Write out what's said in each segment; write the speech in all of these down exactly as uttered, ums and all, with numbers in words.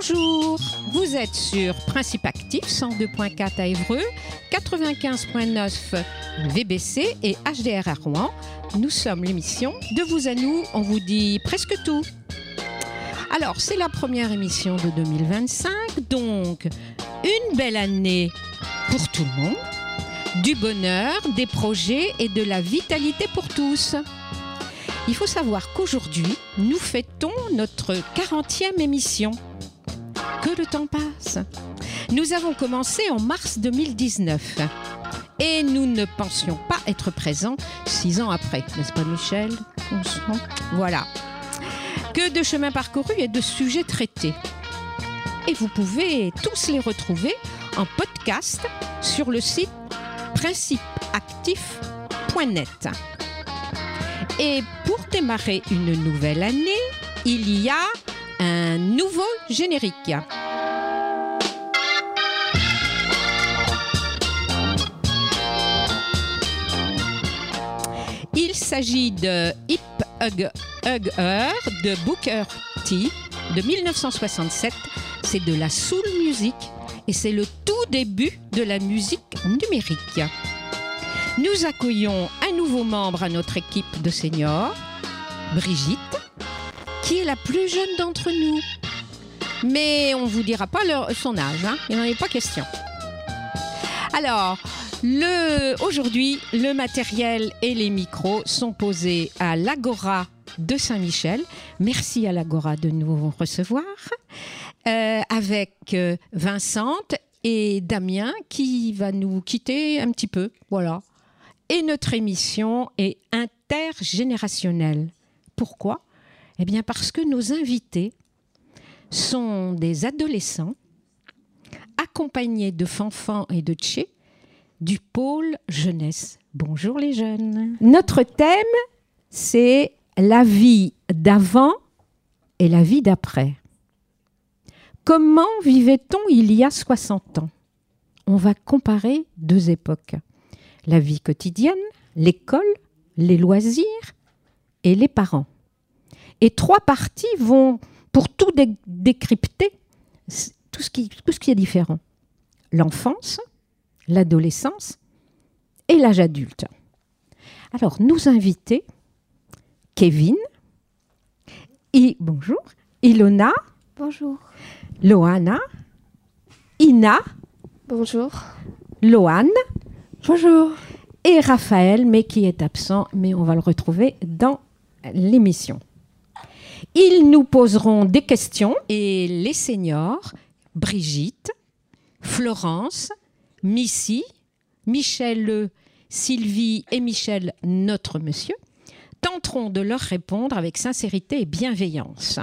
Bonjour, vous êtes sur Principe Actif cent deux virgule quatre à Évreux, quatre-vingt-quinze virgule neuf V B C et H D R à Rouen. Nous sommes l'émission De vous à nous, on vous dit presque tout. Alors, c'est la première émission de deux mille vingt-cinq, donc une belle année pour tout le monde, du bonheur, des projets et de la vitalité pour tous. Il faut savoir qu'aujourd'hui, nous fêtons notre quarantième émission. Que le temps passe. Nous avons commencé en mars deux mille dix-neuf et nous ne pensions pas être présents six ans après, n'est-ce pas Michel ? Voilà. Que de chemins parcourus et de sujets traités. Et vous pouvez tous les retrouver en podcast sur le site principe actif point net. Et pour démarrer une nouvelle année, il y a un nouveau générique. Il s'agit de Hip Hug Hug Her de Booker T de dix-neuf cent soixante-sept. C'est de la soul music et c'est le tout début de la musique numérique. Nous accueillons un nouveau membre à notre équipe de seniors, Brigitte, qui est la plus jeune d'entre nous. Mais on ne vous dira pas leur, son âge, hein, il n'en est pas question. Alors, le, aujourd'hui, le matériel et les micros sont posés à l'Agora de Saint-Michel. Merci à l'Agora de nous recevoir, euh, avec euh, Vincente et Damien qui va nous quitter un petit peu. Voilà. Et notre émission est intergénérationnelle. Pourquoi ? Eh bien parce que nos invités sont des adolescents accompagnés de Fanfan et de Tché du pôle jeunesse. Bonjour les jeunes. Notre thème, c'est la vie d'avant et la vie d'après. Comment vivait-on il y a soixante ans ? On va comparer deux époques. La vie quotidienne, l'école, les loisirs et les parents. Et trois parties vont, pour tout dé- décrypter, tout ce, qui, tout ce qui est différent. L'enfance, l'adolescence et l'âge adulte. Alors, nous invités, Kevin, et, bonjour, Ilona, bonjour, Loana, Ina, bonjour, Loane, bonjour, et Raphaël, mais qui est absent, mais on va le retrouver dans l'émission. Ils nous poseront des questions et les seniors, Brigitte, Florence, Missy, Michel, Sylvie et Michel, notre monsieur, tenteront de leur répondre avec sincérité et bienveillance.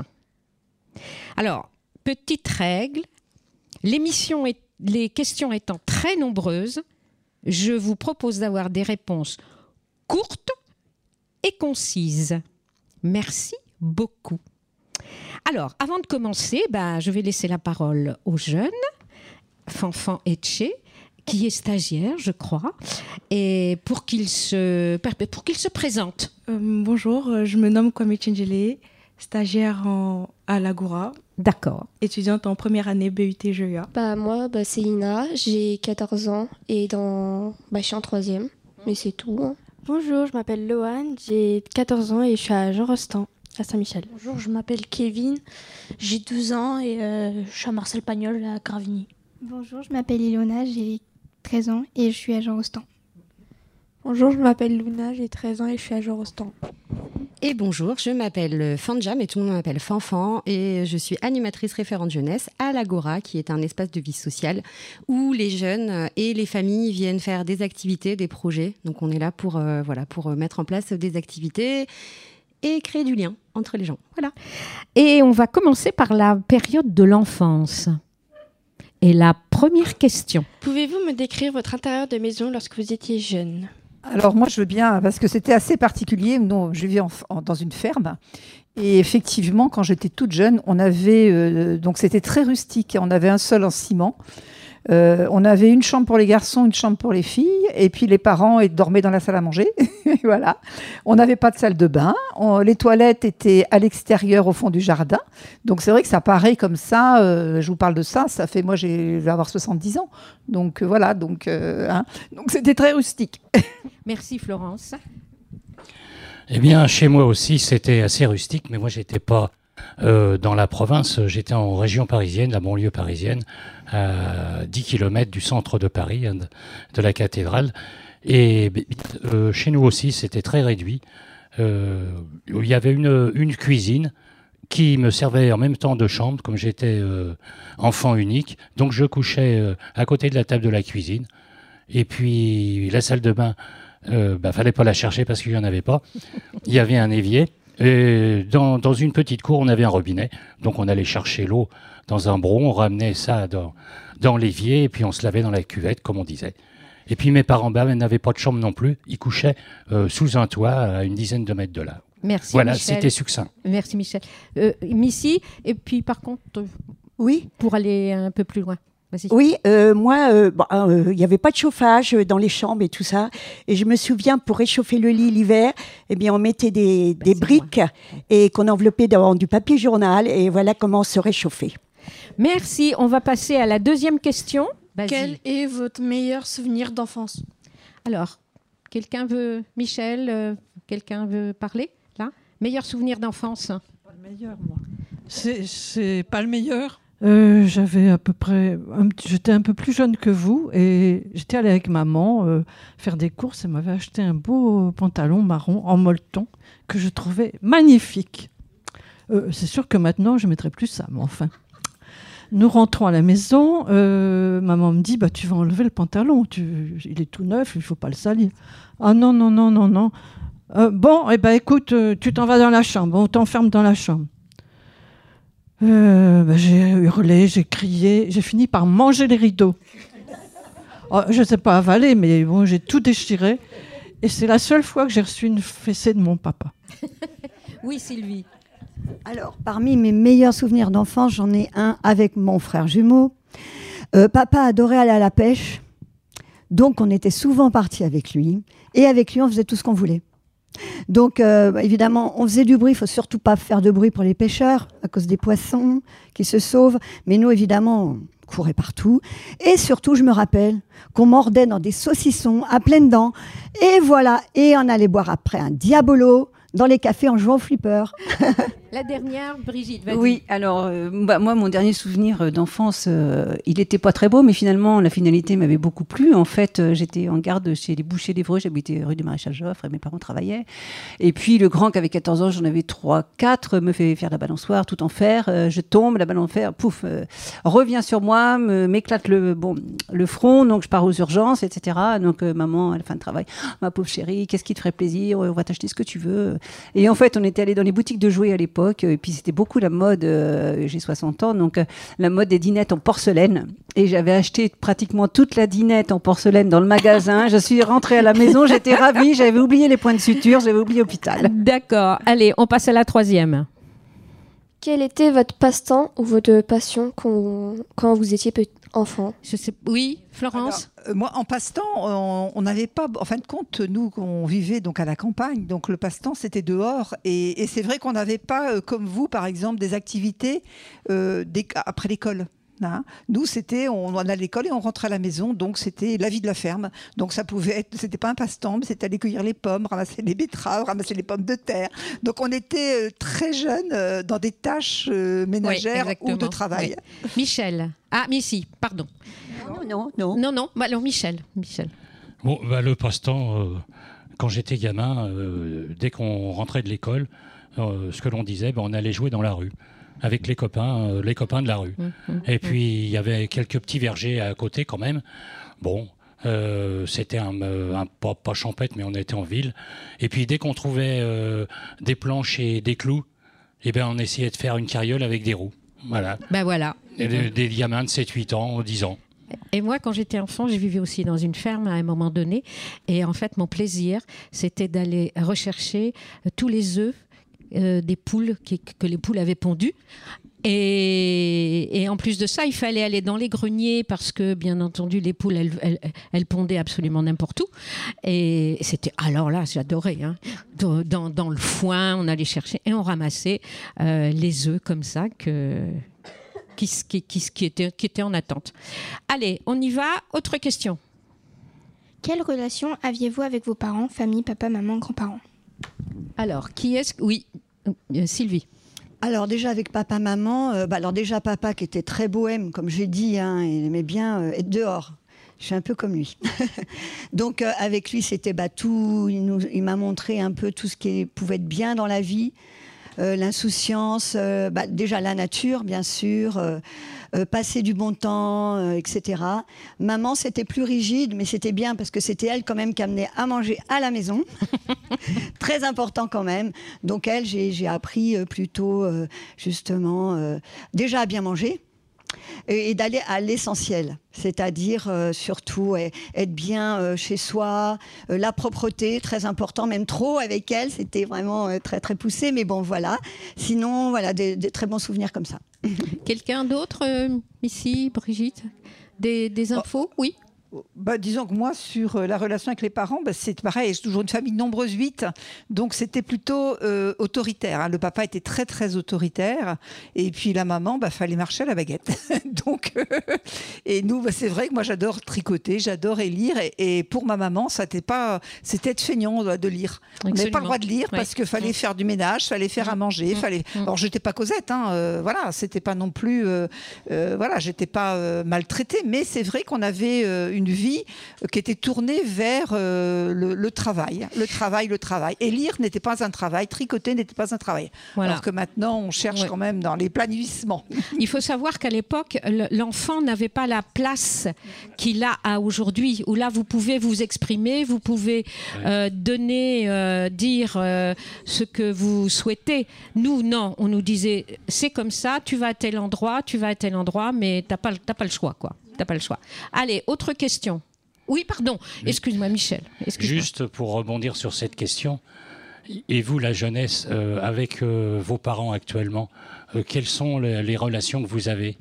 Alors, petite règle, l'émission est, les questions étant très nombreuses, je vous propose d'avoir des réponses courtes et concises. Merci beaucoup. Alors, avant de commencer, ben, je vais laisser la parole aux jeunes, Fanfan et Tché, qui est stagiaire, je crois, et pour qu'il se, pour qu'il se présente. Euh, bonjour, je me nomme Kwame Tchendjele, stagiaire en, à l'Agora. D'accord. Étudiante en première année B U T G E A. Bah, moi, bah, c'est Ina, j'ai quatorze ans et dans... bah, je suis en troisième, mais c'est tout. Hein. Bonjour, je m'appelle Loane, j'ai quatorze ans et je suis à Jean Rostand, à Saint-Michel. Bonjour, je m'appelle Kevin, j'ai douze ans et euh, je suis à Marcel Pagnol à Gravigny. Bonjour, je m'appelle Ilona, j'ai treize ans et je suis à Jean Rostand. Bonjour, je m'appelle Luna, j'ai treize ans et je suis à Jean Rostand. Et bonjour, je m'appelle Fanja, mais tout le monde m'appelle Fanfan et je suis animatrice référente jeunesse à l'Agora, qui est un espace de vie sociale où les jeunes et les familles viennent faire des activités, des projets. Donc on est là pour, euh, voilà, pour mettre en place des activités et créer du lien entre les gens. Voilà. Et on va commencer par la période de l'enfance. Et la première question. Pouvez-vous me décrire votre intérieur de maison lorsque vous étiez jeune ? Alors moi je veux bien, parce que c'était assez particulier. Nous, je vis en, en, dans une ferme et effectivement quand j'étais toute jeune, on avait, euh, donc c'était très rustique, on avait un sol en ciment, euh, on avait une chambre pour les garçons, une chambre pour les filles et puis les parents ils dormaient dans la salle à manger Voilà. On n'avait pas de salle de bain. On- les toilettes étaient à l'extérieur, au fond du jardin. Donc c'est vrai que ça paraît comme ça. euh, je vous parle de ça. Ça fait, moi, j'ai- je vais avoir soixante-dix ans. Donc euh, voilà. Donc euh, hein. Donc c'était très rustique. Merci Florence. Eh bien, chez moi aussi, c'était assez rustique, mais moi, j'étais pas euh, dans la province, j'étais en région parisienne, la banlieue parisienne, à dix kilomètres du centre de Paris, hein, de, de la cathédrale. Et euh, chez nous aussi, c'était très réduit. Euh, il y avait une, une cuisine qui me servait en même temps de chambre, comme j'étais euh, enfant unique. Donc, je couchais euh, à côté de la table de la cuisine. Et puis, la salle de bain, euh, bah, fallait pas la chercher parce qu'il y en avait pas. Il y avait un évier. Et dans, dans une petite cour, on avait un robinet. Donc, on allait chercher l'eau dans un bron, on ramenait ça dans, dans l'évier, et puis on se lavait dans la cuvette, comme on disait. Et puis, mes parents bah, n'avaient pas de chambre non plus. Ils couchaient euh, sous un toit à une dizaine de mètres de là. Merci Voilà, Michel. c'était succinct. Merci Michel. Euh, Missy, et puis par contre, euh, Oui. pour aller un peu plus loin. Vas-y. Oui, euh, moi, il euh, bon, euh, n'y avait pas de chauffage dans les chambres et tout ça. Et je me souviens, pour réchauffer le lit l'hiver, eh bien, on mettait des, Ben, des c'est briques moi. et qu'on enveloppait dans du papier journal. Et voilà comment on se réchauffait. Merci. On va passer à la deuxième question. Vas-y. Quel est votre meilleur souvenir d'enfance? Alors, quelqu'un veut, Michel, euh, quelqu'un veut parler là? Meilleur souvenir d'enfance? Pas le meilleur, moi. C'est, c'est pas le meilleur. Euh, j'avais à peu près, un petit- j'étais un peu plus jeune que vous et j'étais allée avec maman euh, faire des courses. Elle m'avait acheté un beau pantalon marron en molleton que je trouvais magnifique. Euh, c'est sûr que maintenant je mettrais plus ça, mais enfin. Nous rentrons à la maison. euh, maman me dit bah tu vas enlever le pantalon. Tu, il est tout neuf, il faut pas le salir. Ah non non non non non. Euh, bon eh ben écoute, euh, tu t'en vas dans la chambre. On t'enferme dans la chambre. Euh, bah, j'ai hurlé, j'ai crié, j'ai fini par manger les rideaux. Oh, je ne sais pas avaler, mais bon, j'ai tout déchiré. Et c'est la seule fois que j'ai reçu une fessée de mon papa. Oui, Sylvie. Alors, parmi mes meilleurs souvenirs d'enfance, j'en ai un avec mon frère jumeau. Euh, papa adorait aller à la pêche, donc on était souvent partis avec lui. Et avec lui, on faisait tout ce qu'on voulait. Donc, euh, évidemment, on faisait du bruit. Il ne faut surtout pas faire de bruit pour les pêcheurs, à cause des poissons qui se sauvent. Mais nous, évidemment, on courait partout. Et surtout, je me rappelle qu'on mordait dans des saucissons à pleines dents. Et voilà, et on allait boire après un Diabolo dans les cafés en jouant au flipper. La dernière, Brigitte, vas-y. Oui, alors euh, bah, moi, mon dernier souvenir euh, d'enfance, euh, il n'était pas très beau, mais finalement, la finalité m'avait beaucoup plu. En fait, euh, j'étais en garde chez les bouchers d'Évreux, j'habitais rue du Maréchal Joffre et mes parents travaillaient. Et puis, le grand qui avait quatorze ans, j'en avais trois, quatre, me fait faire la balançoire tout en fer. Euh, je tombe, la balle en fer, pouf, euh, revient sur moi, me, m'éclate le, bon, le front, donc je pars aux urgences, et cetera. Donc, euh, maman, à la fin de travail, oh, ma pauvre chérie, qu'est-ce qui te ferait plaisir? On va t'acheter ce que tu veux. Et en fait, on était allé dans les boutiques de jouets à l'époque. Et puis c'était beaucoup la mode, euh, j'ai soixante ans, donc euh, la mode des dinettes en porcelaine. Et j'avais acheté pratiquement toute la dinette en porcelaine dans le magasin. Je suis rentrée à la maison, j'étais ravie, j'avais oublié les points de suture, j'avais oublié l'hôpital. D'accord. Allez, on passe à la troisième. Quel était votre passe-temps ou votre passion quand, quand vous étiez petit enfant? Je sais, oui, Florence. Alors, euh, moi, en passe-temps, on on n'avait pas. En fin de compte, nous, on vivait donc à la campagne, donc le passe-temps c'était dehors, et, et c'est vrai qu'on n'avait pas, euh, comme vous, par exemple, des activités euh, des- après l'école. Hein. Nous, c'était, on, on allait à l'école et on rentrait à la maison, donc c'était la vie de la ferme. Donc ça pouvait être, c'était pas un passe-temps, mais c'était aller cueillir les pommes, ramasser les betteraves, ramasser les pommes de terre. Donc on était euh, très jeunes euh, dans des tâches euh, ménagères Oui, ou de exactement. travail. Oui. Michel. Ah, Missy, pardon. Non, non, non. Non, non. Bah, alors, Michel. Michel. Bon, bah, le passe-temps, euh, quand j'étais gamin, euh, dès qu'on rentrait de l'école, euh, ce que l'on disait, bah, on allait jouer dans la rue avec les copains, euh, les copains de la rue. Mmh, Et puis, il y avait quelques petits vergers à côté quand même. Bon, euh, c'était un, euh, un pas, pas champêtre, mais on était en ville. Et puis, dès qu'on trouvait euh, des planches et des clous, eh ben, on essayait de faire une carriole avec des roues. Voilà. Ben voilà. Et des, des gamins de sept huit ans, dix ans. Et moi, quand j'étais enfant, j'ai vécu aussi dans une ferme à un moment donné. Et en fait, mon plaisir, c'était d'aller rechercher tous les œufs euh, des poules qui, que les poules avaient pondues. Et, et en plus de ça, il fallait aller dans les greniers parce que, bien entendu, les poules, elles, elles, elles pondaient absolument n'importe où. Et c'était, alors là, j'adorais. Hein. Dans, dans, dans le foin, on allait chercher et on ramassait euh, les œufs comme ça que, qui, qui, qui, qui, étaient, qui étaient en attente. Allez, on y va. Autre question. Quelle relation aviez-vous avec vos parents, famille, papa, maman, grands-parents? Alors, qui est-ce... Oui, euh, Sylvie. Alors déjà avec papa, maman, euh, bah alors déjà papa qui était très bohème, comme j'ai dit, hein, il aimait bien euh, être dehors. Je suis un peu comme lui. Donc euh, avec lui, c'était bah, tout, il, nous, il m'a montré un peu tout ce qui pouvait être bien dans la vie. Euh, l'insouciance, euh, bah, déjà la nature, bien sûr, euh, euh, passer du bon temps, euh, et cetera. Maman, c'était plus rigide, mais c'était bien parce que c'était elle quand même qui amenait à manger à la maison. Très important quand même. Donc elle, j'ai, j'ai appris euh, plutôt, euh, justement, euh, déjà à bien manger. Et d'aller à l'essentiel, c'est-à-dire euh, surtout euh, être bien euh, chez soi, euh, la propreté, très important, même trop avec elle, c'était vraiment euh, très très poussé, mais bon voilà. Sinon, voilà, des, des très bons souvenirs comme ça. Quelqu'un d'autre euh, ici, Brigitte? Des, des infos? Oh. Oui. Bah, disons que moi, sur euh, la relation avec les parents, bah, c'est pareil, j'ai toujours une famille nombreuse, huit, donc c'était plutôt euh, autoritaire. Hein. Le papa était très, très autoritaire, et puis la maman, bah, fallait marcher à la baguette. donc, euh, et nous, bah, c'est vrai que moi, j'adore tricoter, j'adorais lire, et, et pour ma maman, ça n'était pas, c'était être feignant de lire. On n'avait pas le droit de lire, ouais. parce qu'il fallait mmh. faire du ménage, fallait faire mmh. à manger, mmh. fallait... Mmh. Alors, j'étais pas Cosette, hein, euh, voilà, c'était pas non plus... Euh, euh, voilà, j'étais pas euh, maltraitée, mais c'est vrai qu'on avait euh, une vie qui était tournée vers euh, le, le travail, le travail, le travail. Et lire n'était pas un travail, tricoter n'était pas un travail. Voilà. Alors que maintenant, on cherche ouais. quand même dans les planissements. Il faut savoir qu'à l'époque, l'enfant n'avait pas la place qu'il a à aujourd'hui, où là, vous pouvez vous exprimer, vous pouvez euh, donner, euh, dire euh, ce que vous souhaitez. Nous, non, on nous disait, c'est comme ça, tu vas à tel endroit, tu vas à tel endroit, mais tu n'as pas, t'as pas le choix, quoi. T'as pas le choix. Allez, autre question. Oui, pardon. Excuse-moi, Michel. Excuse-moi. Juste pour rebondir sur cette question, et vous, la jeunesse, euh, avec euh, vos parents actuellement, euh, quelles sont les, les relations que vous avez?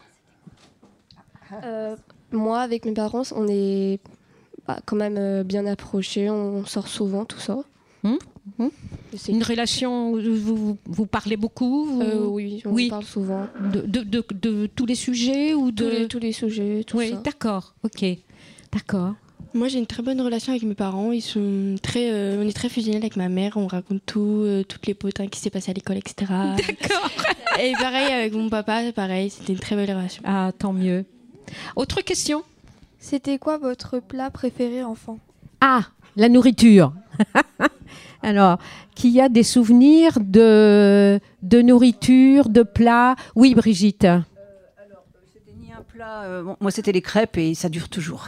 euh, Moi, avec mes parents, on est bah, quand même euh, bien approchés. On sort souvent, tout ça. Hum hum Une relation où vous, vous parlez beaucoup vous... euh, Oui, on oui. parle souvent. De, de, de, de tous les sujets ou de... tous, les, tous les sujets, tout oui, ça. D'accord, ok. D'accord. Moi, j'ai une très bonne relation avec mes parents. Ils sont très, euh, on est très fusionnels avec ma mère. On raconte tout, euh, toutes les potins qui s'est passé à l'école, et cetera. D'accord. Et pareil avec mon papa, pareil. C'était une très belle relation. Ah, tant mieux. Autre question? C'était quoi votre plat préféré enfant? Ah, la nourriture. Alors, qui a des souvenirs de, de nourriture, de plats? Oui, Brigitte. Euh, alors, c'était ni un plat. Euh, bon, moi, c'était les crêpes et ça dure toujours.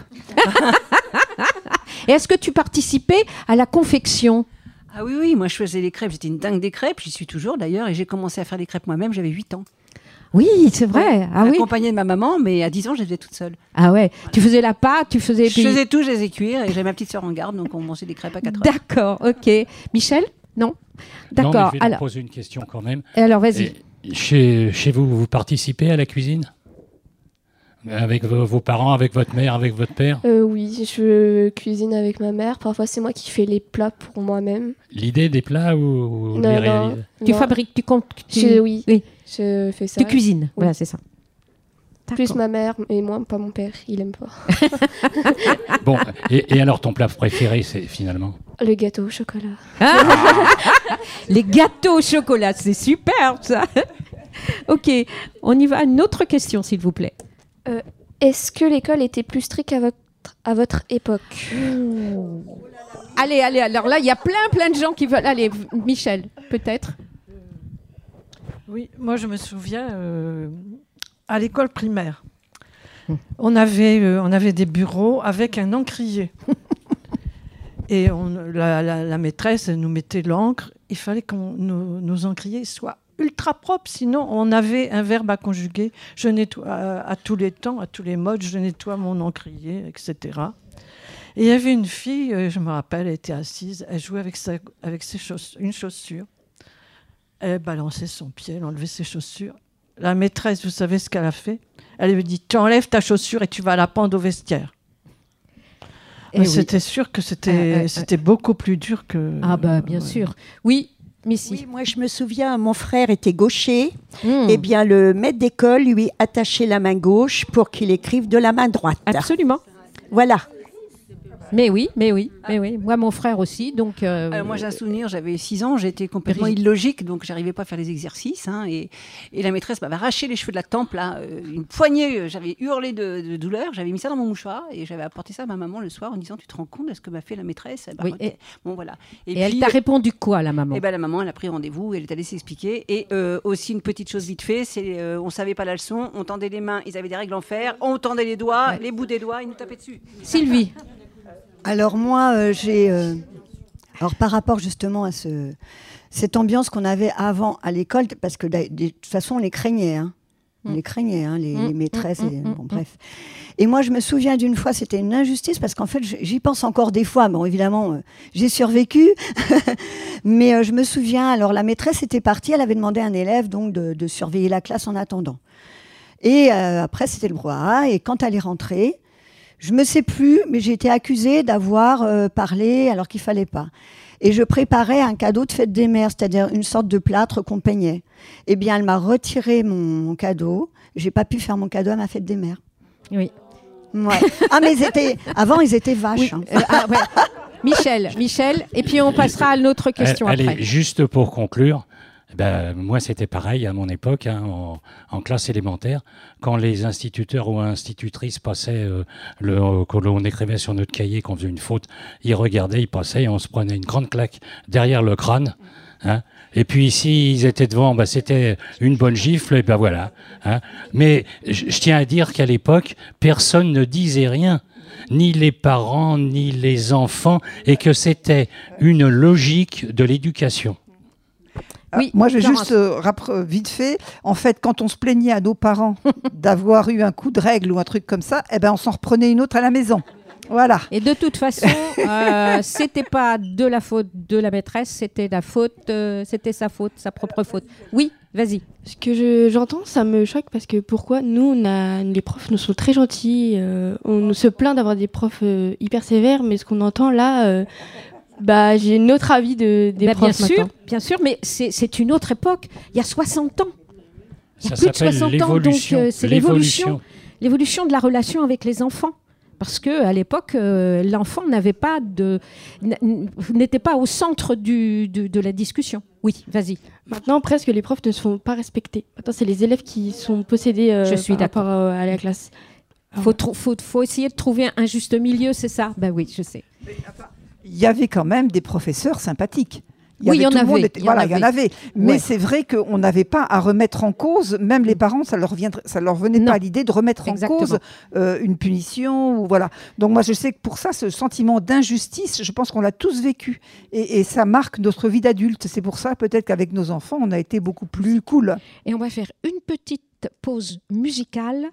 Et est-ce que tu participais à la confection? Ah oui, oui, moi, je faisais les crêpes. J'étais une dingue des crêpes. J'y suis toujours d'ailleurs. Et j'ai commencé à faire les crêpes moi-même. J'avais huit ans. Oui, c'est vrai. Ouais, ah, oui. Accompagnée de ma maman, mais à dix ans, je les faisais toute seule. Ah ouais. Voilà. Tu faisais la pâte, tu faisais. Je faisais tout, je les ai cuire et j'avais ma petite sœur en garde, donc on mangeait des crêpes à quatre heures. D'accord, ok. Michel? Non? D'accord. Non, mais je vais alors... poser une question quand même. Et alors, vas-y. Et chez, chez vous, vous participez à la cuisine? Avec vos, vos parents, avec votre mère, avec votre père? euh, Oui, je cuisine avec ma mère. Parfois, c'est moi qui fais les plats pour moi-même. L'idée des plats ou, ou non, les non, réaliser? Tu non. fabriques, tu comptes tu... Je, oui, oui, je fais ça. Tu cuisines, oui. Voilà, c'est ça. Plus ma mère et moi, pas mon père, il aime pas. Bon, et, et alors ton plat préféré, c'est finalement? Le gâteau au chocolat. Ah les gâteaux au chocolat, c'est super ça. Ok, on y va à une autre question, s'il vous plaît. Euh, est-ce que l'école était plus stricte à votre, à votre époque? Ouh. Allez, allez, alors là, il y a plein, plein de gens qui veulent... Allez, Michel, peut-être? Oui, moi je me souviens... Euh... à l'école primaire, on avait, euh, on avait des bureaux avec un encrier. Et on, la, la, la maîtresse nous mettait l'encre. Il fallait que nos, nos encriers soient ultra propres, sinon on avait un verbe à conjuguer. Je nettoie à, à tous les temps, à tous les modes, je nettoie mon encrier, et cetera. Et il y avait une fille, euh, je me rappelle, elle était assise, elle jouait avec, sa, avec ses chauss- une chaussure. Elle balançait son pied, elle enlevait ses chaussures. La maîtresse, vous savez ce qu'elle a fait? Elle lui dit, tu enlèves ta chaussure et tu vas la pendre au vestiaire. Eh Mais oui. c'était sûr que c'était Euh, euh, c'était beaucoup plus dur que... Ah bah bien ouais. sûr. Oui, Missy. Oui, moi je me souviens, mon frère était gaucher. Mm. Eh bien, le maître d'école lui attachait la main gauche pour qu'il écrive de la main droite. Absolument. Voilà. Mais oui, mais oui, mais oui. Moi, mon frère aussi, donc... euh, Alors moi j'ai un souvenir, j'avais six ans, j'étais complètement Brigitte. illogique, donc j'arrivais pas à faire les exercices. hein, et, et la maîtresse m'avait arraché les cheveux de la tempe, là, euh, une poignée, euh, j'avais hurlé de, de douleur, j'avais mis ça dans mon mouchoir et j'avais apporté ça à ma maman le soir en disant, tu te rends compte de ce que m'a fait la maîtresse? Eh ben, Oui, ok. et- Bon voilà. Et, elle t'a répondu quoi, la maman? Eh ben, la maman, elle a pris rendez-vous, elle est allée s'expliquer. Et euh, aussi, une petite chose vite fait, c'est euh, on savait pas la leçon, on tendait les mains, ils avaient des règles en fer, on tendait les doigts, les bouts des doigts, ils nous tapaient dessus. Sylvie. Alors moi, euh, j'ai... euh, alors par rapport justement à ce, cette ambiance qu'on avait avant à l'école, parce que de, de toute façon, on les craignait. Hein. On les craignait, hein, les, Mm. les maîtresses. Mm, et, mm, bon, mm, bref. Et moi, je me souviens d'une fois, c'était une injustice, parce qu'en fait, j'y pense encore des fois. Bon, évidemment, euh, j'ai survécu. Mais euh, je me souviens, alors la maîtresse était partie, elle avait demandé à un élève donc, de, de surveiller la classe en attendant. Et euh, après, c'était le brouhaha. Et quand elle est rentrée, je me sais plus, mais j'ai été accusée d'avoir euh, parlé alors qu'il fallait pas. Et je préparais un cadeau de fête des mères, c'est-à-dire une sorte de plâtre qu'on peignait. Eh bien, elle m'a retiré mon, mon cadeau. J'ai pas pu faire mon cadeau à ma fête des mères. Oui. Ouais. Ah, mais ils étaient... avant, ils étaient vaches. Oui, hein. euh, ah, ouais. Michel, Michel, et puis on passera à notre question Allez, après. juste pour conclure, eh ben, moi c'était pareil à mon époque, hein, en, en classe élémentaire, quand les instituteurs ou institutrices passaient, euh, le, euh, quand on écrivait sur notre cahier qu'on faisait une faute, ils regardaient, ils passaient et on se prenait une grande claque derrière le crâne. Hein. Et puis ici, ils étaient devant, bah, c'était une bonne gifle, et ben voilà. Hein. Mais je je tiens à dire qu'à l'époque, personne ne disait rien, ni les parents, ni les enfants, et que c'était une logique de l'éducation. Oui, moi, je vais juste euh, rap- euh, vite fait. En fait, quand on se plaignait à nos parents d'avoir eu un coup de règle ou un truc comme ça, eh ben, on s'en reprenait une autre à la maison. Voilà. Et de toute façon, euh, c'était pas de la faute de la maîtresse, c'était la faute, euh, c'était sa faute, sa propre faute. Oui, vas-y. Ce que je- j'entends, ça me choque parce que pourquoi nous, on a, les profs nous sont très gentils, euh, on nous se plaint d'avoir des profs euh, hyper sévères, mais ce qu'on entend là, euh, bah, j'ai un autre avis de, des Bah, profs bien sûr, maintenant. bien sûr, mais c'est c'est une autre époque. Il y a soixante ans. Il y a Ça plus de s'appelle soixante ans, donc l'évolution. euh, c'est L'évolution. l'évolution, l'évolution de la relation avec les enfants. Parce que à l'époque, euh, l'enfant n'avait pas de, n- n- n'était pas au centre du, de, de la discussion. Oui, vas-y. Maintenant, presque les profs ne se font pas respecter. Maintenant, c'est les élèves qui sont possédés euh, Je suis par rapport d'accord. euh, à la classe. Faut, trou- faut, faut essayer de trouver un juste milieu, c'est ça. Ben oui, je sais. Il y avait quand même des professeurs sympathiques. Oui, il y en tout le monde avait, était- il y en voilà, il y en avait. avait. Mais Ouais. c'est vrai qu'on n'avait pas à remettre en cause, même les parents, ça leur viendrait, ça leur venait pas à l'idée de remettre Exactement. en cause euh, une punition ou voilà. Donc moi, je sais que pour ça, ce sentiment d'injustice, je pense qu'on l'a tous vécu et, et ça marque notre vie d'adulte. C'est pour ça peut-être qu'avec nos enfants, on a été beaucoup plus cool. Et on va faire une petite pause musicale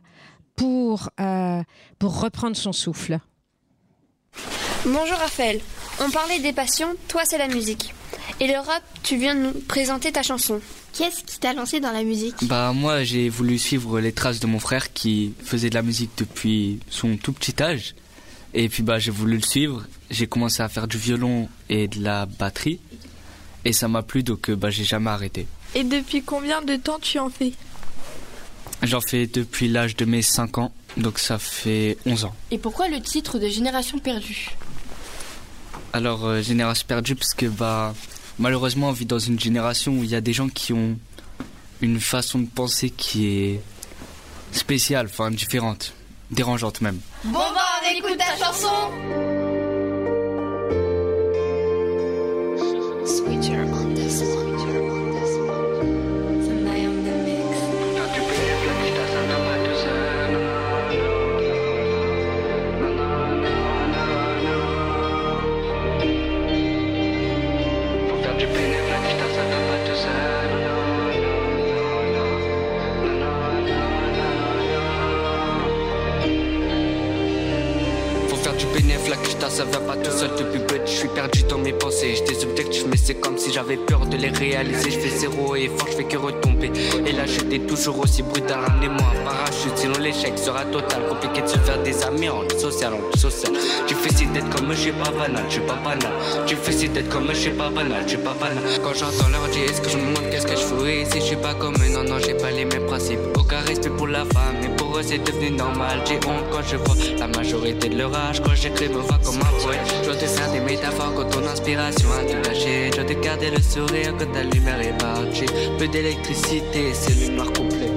pour, euh, pour reprendre son souffle. Bonjour Raphaël, on parlait des passions, toi c'est la musique. Et le rap, tu viens de nous présenter ta chanson. Qu'est-ce qui t'a lancé dans la musique? Bah moi j'ai voulu suivre les traces de mon frère qui faisait de la musique depuis son tout petit âge. Et puis bah j'ai voulu le suivre, j'ai commencé à faire du violon et de la batterie. Et ça m'a plu donc euh, bah j'ai jamais arrêté. Et depuis combien de temps tu en fais? J'en fais depuis l'âge de mes cinq ans, donc ça fait onze ans. Et pourquoi le titre de Génération perdue? Alors euh, génération perdue parce que bah malheureusement on vit dans une génération où il y a des gens qui ont une façon de penser qui est spéciale, enfin différente, dérangeante même. Bon bah on écoute ta chanson. Switcher on this one. Tonight on the mix. Faut faire du bénéfice, la quicheta ça vient pas tout seul depuis petit. Je suis perdu dans mes pensées, j'ai des objectifs mais c'est comme si j'avais peur de les réaliser. Je fais zéro effort, je fais que retomber. Et la chute est toujours aussi brutale. Ramenez-moi un parachute, sinon l'échec sera total. Compliqué de se faire des amis en social, en social. Tu fais si d'être comme je suis pas banal, je suis pas banal. Tu fais si d'être comme je suis pas banal, je suis pas banal. Quand j'entends leur dire, est-ce que je me demande qu'est-ce que je ferais si je suis pas comme eux? Non, non, j'ai pas les mêmes principes. Aucun respect pour la femme, mais pour eux c'est devenu normal. J'ai honte quand je vois la majorité de leur âge. Quand j'écris, me vois comme un poète. Je dois te faire des métaphores quand ton inspiration a tout lâché. Je dois te garder le sourire quand ta lumière est partie. Peu d'électricité, c'est le noir complet.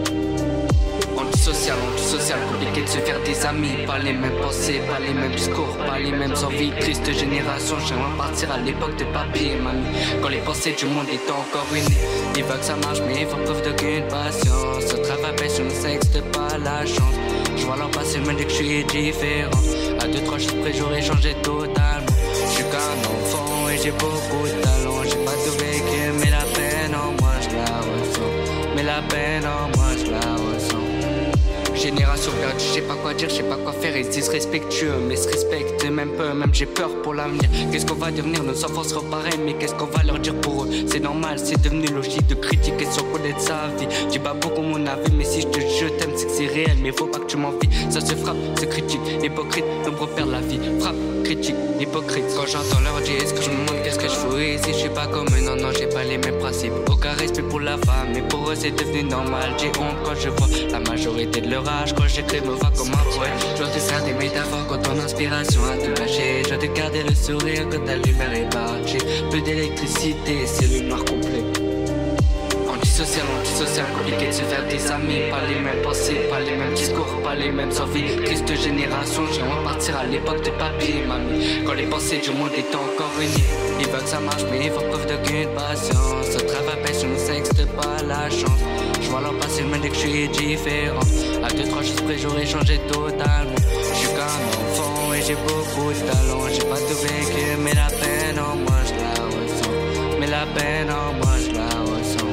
Antisocial, antisocial, compliqué de se faire des amis. Pas les mêmes pensées, pas les mêmes discours, pas les mêmes envies. Triste génération, j'aimerais partir à l'époque de papy et mamie. Quand les pensées du monde étaient encore unies. Ils veulent que ça marche, mais ils font preuve d'aucune patience. Ce travail pêche, je ne sais que c'était pas la chance. Je vois leur passé, me dis que je suis différent. À deux, trois choses près, j'aurais changé totalement. Je suis qu'un enfant et j'ai beaucoup de talent. J'ai pas tout vécu, mais la peine en moi, je la ressens. Mais la peine en moi, je la ressens. Génération perdue, je sais pas quoi dire, je sais pas quoi faire. Ils se disent respectueux, mais se respectent même peu. Même j'ai peur pour l'avenir. Qu'est-ce qu'on va devenir? Nos enfants seront pareils, mais qu'est-ce qu'on va leur dire pour eux? C'est normal, c'est devenu logique de critiquer sans connaître sa vie. Dis pas beaucoup mon avis, mais si je te je t'aime, c'est que c'est réel. Mais faut pas que tu m'envies. Ça se frappe, se critique, hypocrite, nombreux perdent la vie. Frappe, critique, hypocrite. Quand j'entends leur dire, est-ce que je me demande qu'est-ce que je ferais si je suis pas comme eux? Non, non, j'ai pas les mêmes principes. Aucun respect pour la femme, mais pour eux c'est devenu normal. J'ai honte quand je vois la majorité de leur âge. Quand j'écris, me vois comme un poète. Je dois te faire des métaphores quand ton inspiration a tout lâché. Je dois te garder le sourire quand ta lumière est partie. Peu d'électricité, c'est le noir complet. Antisocial, antisocial, compliqué de se faire des amis. Pas les mêmes pensées, pas les mêmes discours, pas les mêmes envies. Triste génération, j'aimerais partir à l'époque de papy et mamie. Quand les pensées du monde étaient encore unies. Ils veulent que ça marche, mais ils font preuve d'aucune patience. Ce travail pêche, je ne sais que c'était pas la chance. Je vois leur passé, me dis que je suis différent. À deux, trois choses près, j'aurais changé totalement. Je suis qu'un enfant et j'ai beaucoup de talent. J'ai pas tout vécu, mais la peine en moi, je la ressens. Mais la peine en moi, je la ressens.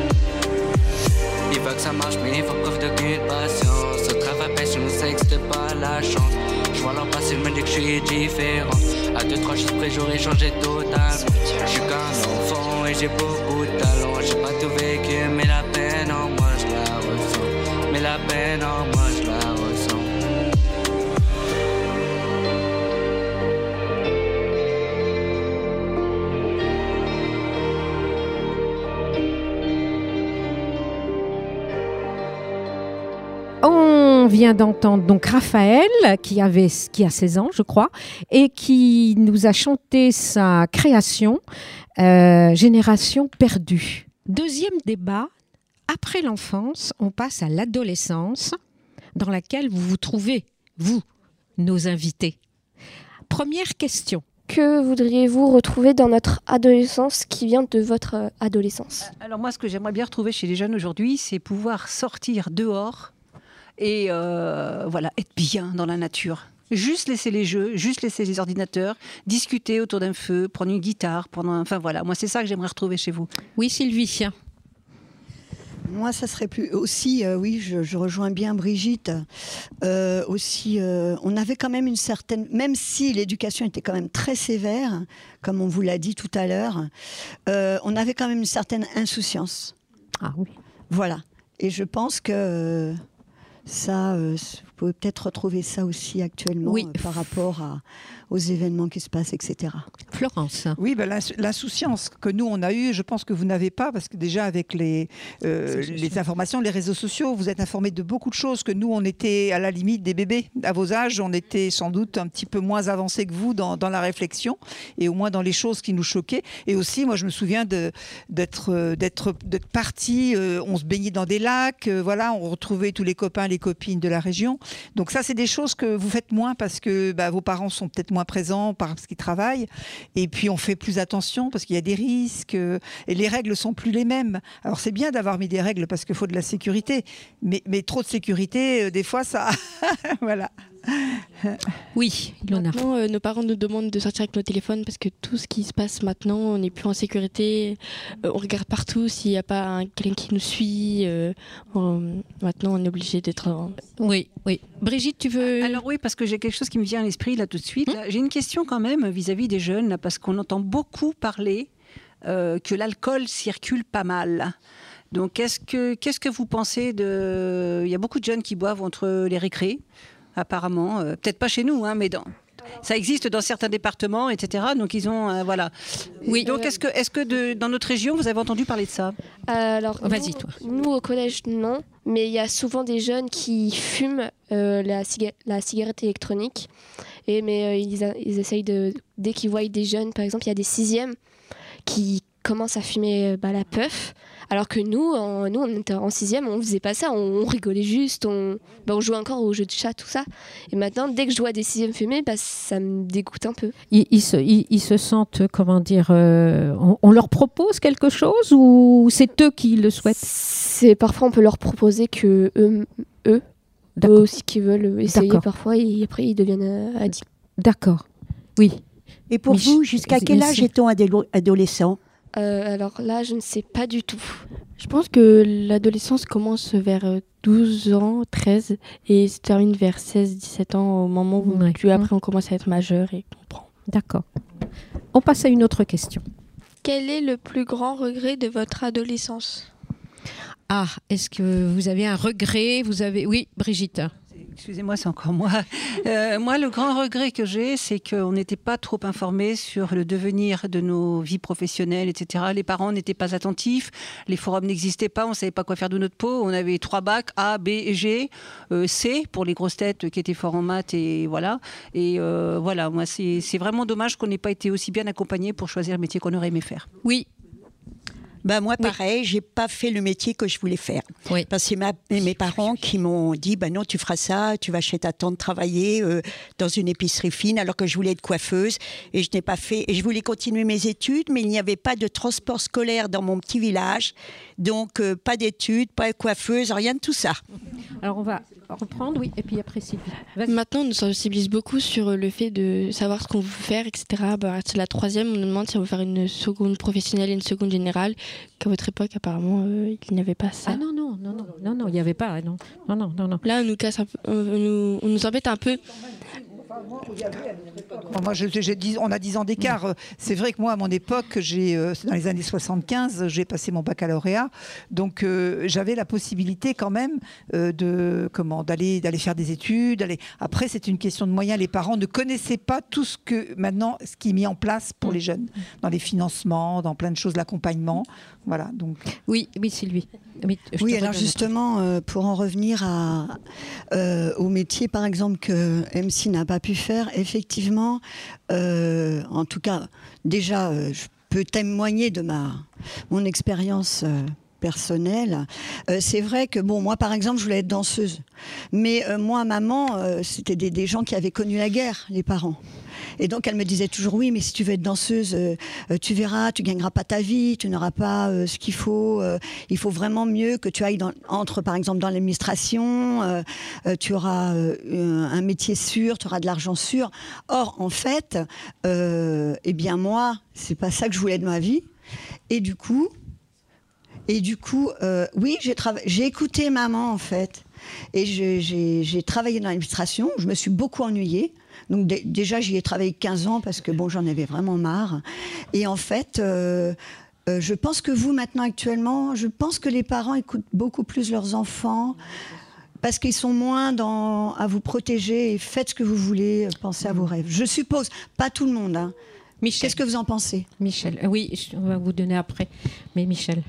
Ils veulent que ça marche, mais ils font preuve d'aucune patience. Ce travail pêche, je ne sais que c'était pas la chance. Je vois leur passé, me dis que je suis différent. À deux, trois choses près, j'aurais changé totalement. Je suis qu'un enfant et j'ai beaucoup de talent. J'ai pas tout vécu, mais la peine en moi, je la ressens. Mais la peine en moi, je la ressens. On vient d'entendre donc Raphaël, qui, avait, qui a seize ans, je crois, et qui nous a chanté sa création, euh, Génération perdue. Deuxième débat, après l'enfance, on passe à l'adolescence, dans laquelle vous vous trouvez, vous, nos invités. Première question. Que voudriez-vous retrouver dans notre adolescence qui vient de votre adolescence? Alors moi, ce que j'aimerais bien retrouver chez les jeunes aujourd'hui, c'est pouvoir sortir dehors et euh, voilà, être bien dans la nature. Juste laisser les jeux, juste laisser les ordinateurs, discuter autour d'un feu, prendre une guitare, prendre un... enfin voilà, moi c'est ça que j'aimerais retrouver chez vous. Oui, Sylvie. Moi, ça serait plus aussi, euh, oui, je, je rejoins bien Brigitte. Euh, aussi, euh, on avait quand même une certaine, même si l'éducation était quand même très sévère, comme on vous l'a dit tout à l'heure, euh, on avait quand même une certaine insouciance. Ah oui. Voilà. Et je pense que euh, ça, euh, vous pouvez peut-être retrouver ça aussi actuellement oui. euh, par rapport à, aux événements qui se passent, et cetera. Florence. Oui, ben, l'insouciance que nous, on a eue, je pense que vous n'avez pas, parce que déjà avec les, euh, les informations, les réseaux sociaux, vous êtes informés de beaucoup de choses que nous, on était à la limite des bébés. À vos âges, on était sans doute un petit peu moins avancés que vous dans, dans la réflexion, et au moins dans les choses qui nous choquaient. Et aussi, moi, je me souviens d'être d'être partis, euh, on se baignait dans des lacs, euh, voilà, on retrouvait tous les copains, les copines de la région. Donc ça, c'est des choses que vous faites moins parce que bah, vos parents sont peut-être moins présents parce qu'ils travaillent. Et puis, on fait plus attention parce qu'il y a des risques euh, et les règles sont plus les mêmes. Alors, c'est bien d'avoir mis des règles parce qu'il faut de la sécurité. Mais, mais trop de sécurité, euh, des fois, ça... voilà. Oui, Ilona. Maintenant, euh, nos parents nous demandent de sortir avec nos téléphones parce que tout ce qui se passe maintenant, on n'est plus en sécurité. Euh, on regarde partout s'il n'y a pas un- quelqu'un qui nous suit. euh, on- maintenant, on est obligé d'être. En... Oui, oui. Brigitte, tu veux. Alors oui, parce que j'ai quelque chose qui me vient à l'esprit là tout de suite. Là. J'ai une question quand même vis-à-vis des jeunes, là, parce qu'on entend beaucoup parler euh, que l'alcool circule pas mal. Donc, qu'est-ce que, qu'est-ce que vous pensez de... Il y a beaucoup de jeunes qui boivent entre les récrés, apparemment. Euh, peut-être pas chez nous, hein, mais dans... ça existe dans certains départements, et cetera. Donc, ils ont... euh, voilà. Oui. Donc, est-ce que, est-ce que de, dans notre région, vous avez entendu parler de ça? Alors, Vas-y, nous, toi. Nous, au collège, non. Mais il y a souvent des jeunes qui fument euh, la, ciga- la cigarette électronique. Et, mais euh, ils, a- ils essayent de... Dès qu'ils voient des jeunes, par exemple, il y a des sixièmes qui commencent à fumer euh, bah, la puff. Alors que nous, en, nous, on était en sixième, on faisait pas ça. On, on rigolait juste, on, bah, on jouait encore aux jeux de chat, tout ça. Et maintenant, dès que je vois des sixièmes fumer, bah, ça me dégoûte un peu. Ils, ils se, ils, ils se sentent, comment dire, euh, on, on leur propose quelque chose ou c'est eux qui le souhaitent? C'est parfois on peut leur proposer que eux, eux, eux aussi qui veulent essayer D'accord. parfois et après ils deviennent euh, addicts. D'accord. Oui. Et pour Mich- vous, jusqu'à quel Mich- âge est-on adélo- adolescent? Euh, alors là, je ne sais pas du tout. Je pense que l'adolescence commence vers euh, douze ans, treize et se termine vers seize dix-sept ans au moment où Ouais. puis après on commence à être majeur et on prend. D'accord. On passe à une autre question. Quel est le plus grand regret de votre adolescence? Ah, est-ce que vous avez un regret? Vous avez... Oui, Brigitte. Excusez-moi, c'est encore moi. Euh, moi, le grand regret que j'ai, c'est qu'on n'était pas trop informés sur le devenir de nos vies professionnelles, et cetera. Les parents n'étaient pas attentifs, les forums n'existaient pas, on ne savait pas quoi faire de notre peau. On avait trois bacs, A, B et G, euh, C pour les grosses têtes qui étaient forts en maths et voilà. Et euh, voilà, moi, c'est c'est vraiment dommage qu'on n'ait pas été aussi bien accompagnés pour choisir le métier qu'on aurait aimé faire. Oui. Bah moi, pareil, j'ai pas fait le métier que je voulais faire. Oui. Parce que c'est ma- mes parents qui m'ont dit, bah non, tu feras ça, tu vas chez ta tante travailler euh, dans une épicerie fine, alors que je voulais être coiffeuse et je n'ai pas fait. Et je voulais continuer mes études, mais il n'y avait pas de transport scolaire dans mon petit village, donc euh, pas d'études, pas de coiffeuse, rien de tout ça. Alors on va reprendre, oui, et puis après Sylvie. Maintenant, on nous sensibilise beaucoup sur le fait de savoir ce qu'on veut faire, et cetera. Bah, c'est la troisième, on nous demande si on veut faire une seconde professionnelle et une seconde générale. Qu'à votre époque, apparemment, euh, il n'y avait pas ça. Ah non, non, non, non, non, non, il n'y avait pas, non, non, non, non, non. Là, on nous casse un peu, on nous, on nous embête un peu. Moi, je- j'ai dix- on a dix ans d'écart. Euh, C'est vrai que moi, à mon époque, j'ai, euh, dans les années soixante-quinze, j'ai passé mon baccalauréat. Donc, euh, j'avais la possibilité quand même euh, de, comment, d'aller, d'aller faire des études. D'aller... Après, c'est une question de moyens. Les parents ne connaissaient pas tout ce que, maintenant, ce qui est mis en place pour les jeunes, dans les financements, dans plein de choses, l'accompagnement. Voilà. Donc... Oui, oui, Sylvie. Oui, je Oui, te alors redonne. justement, euh, pour en revenir à, euh, au métier, par exemple, que M C n'a pas pu faire, effectivement, euh, en tout cas, déjà, euh, je peux témoigner de ma, mon expérience euh, personnelle. Euh, c'est vrai que, bon, moi, par exemple, je voulais être danseuse. Mais euh, moi, maman, euh, c'était des, des gens qui avaient connu la guerre, les parents. Et donc, elle me disait toujours, oui, mais si tu veux être danseuse, euh, euh, tu verras, tu gagneras pas ta vie, tu n'auras pas euh, ce qu'il faut. Euh, il faut vraiment mieux que tu ailles dans, entre, par exemple, dans l'administration. Euh, euh, tu auras euh, un métier sûr, tu auras de l'argent sûr. Or, en fait, euh, eh bien, moi, c'est pas ça que je voulais de ma vie. Et du coup, et du coup, euh, oui, j'ai trava- j'ai écouté maman, en fait. Et je- j'ai j'ai travaillé dans l'administration. Je me suis beaucoup ennuyée. Donc dé- déjà, j'y ai travaillé quinze ans parce que bon, j'en avais vraiment marre. Et en fait, euh, euh, je pense que vous, maintenant, actuellement, je pense que les parents écoutent beaucoup plus leurs enfants parce qu'ils sont moins dans, à vous protéger et faites ce que vous voulez, pensez à vos rêves. Je suppose, pas tout le monde. Hein. Qu'est-ce que vous en pensez? Michel, euh, oui, je- on va vous donner après. Mais Michel.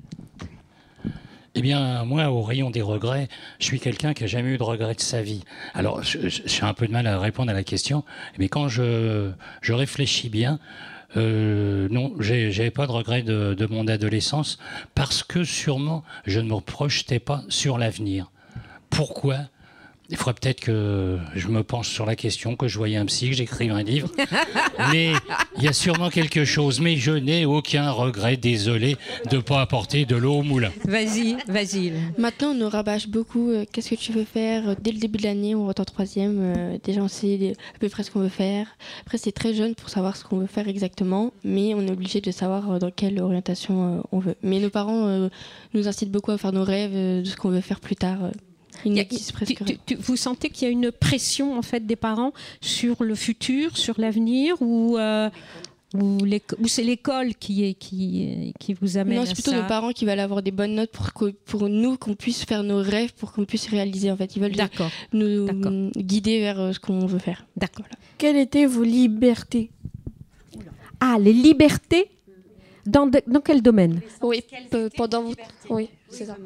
Eh bien, moi, au rayon des regrets, je suis quelqu'un qui n'a jamais eu de regrets de sa vie. Alors, je- je- j'ai un peu de mal à répondre à la question, mais quand je, je réfléchis bien, euh, non, j'ai j'avais pas de regrets de, de mon adolescence, parce que sûrement, je ne me projetais pas sur l'avenir. Pourquoi ? Il faudrait peut-être que je me penche sur la question, que je voie un psy, que j'écrive un livre. Mais il y a sûrement quelque chose. Mais je n'ai aucun regret, désolé, de ne pas apporter de l'eau au moulin. Vas-y, vas-y. Maintenant, on nous rabâche beaucoup. euh, Qu'est-ce que tu veux faire? Dès le début de l'année, on rentre en troisième. euh, déjà, on sait les- à peu près ce qu'on veut faire. Après, c'est très jeune pour savoir ce qu'on veut faire exactement. Mais on est obligé de savoir euh, dans quelle orientation euh, on veut. Mais nos parents euh, nous incitent beaucoup à faire nos rêves euh, de ce qu'on veut faire plus tard. euh. Ils Il y a- nous disent presque tu- rien. tu- tu- vous sentez qu'il y a une pression en fait des parents sur le futur, sur l'avenir, ou euh, ou, l'éco- ou c'est l'école qui est qui qui vous amène Non, à c'est plutôt ça. nos parents qui veulent avoir des bonnes notes pour, que, pour nous, qu'on puisse faire nos rêves, pour qu'on puisse réaliser. En fait, ils veulent D'accord. nous nous guider vers euh, ce qu'on veut faire. D'accord. Quelles étaient vos libertés? Ah, les libertés dans de- dans quel domaine? Oui, pe- pendant vous. Oui, c'est ça.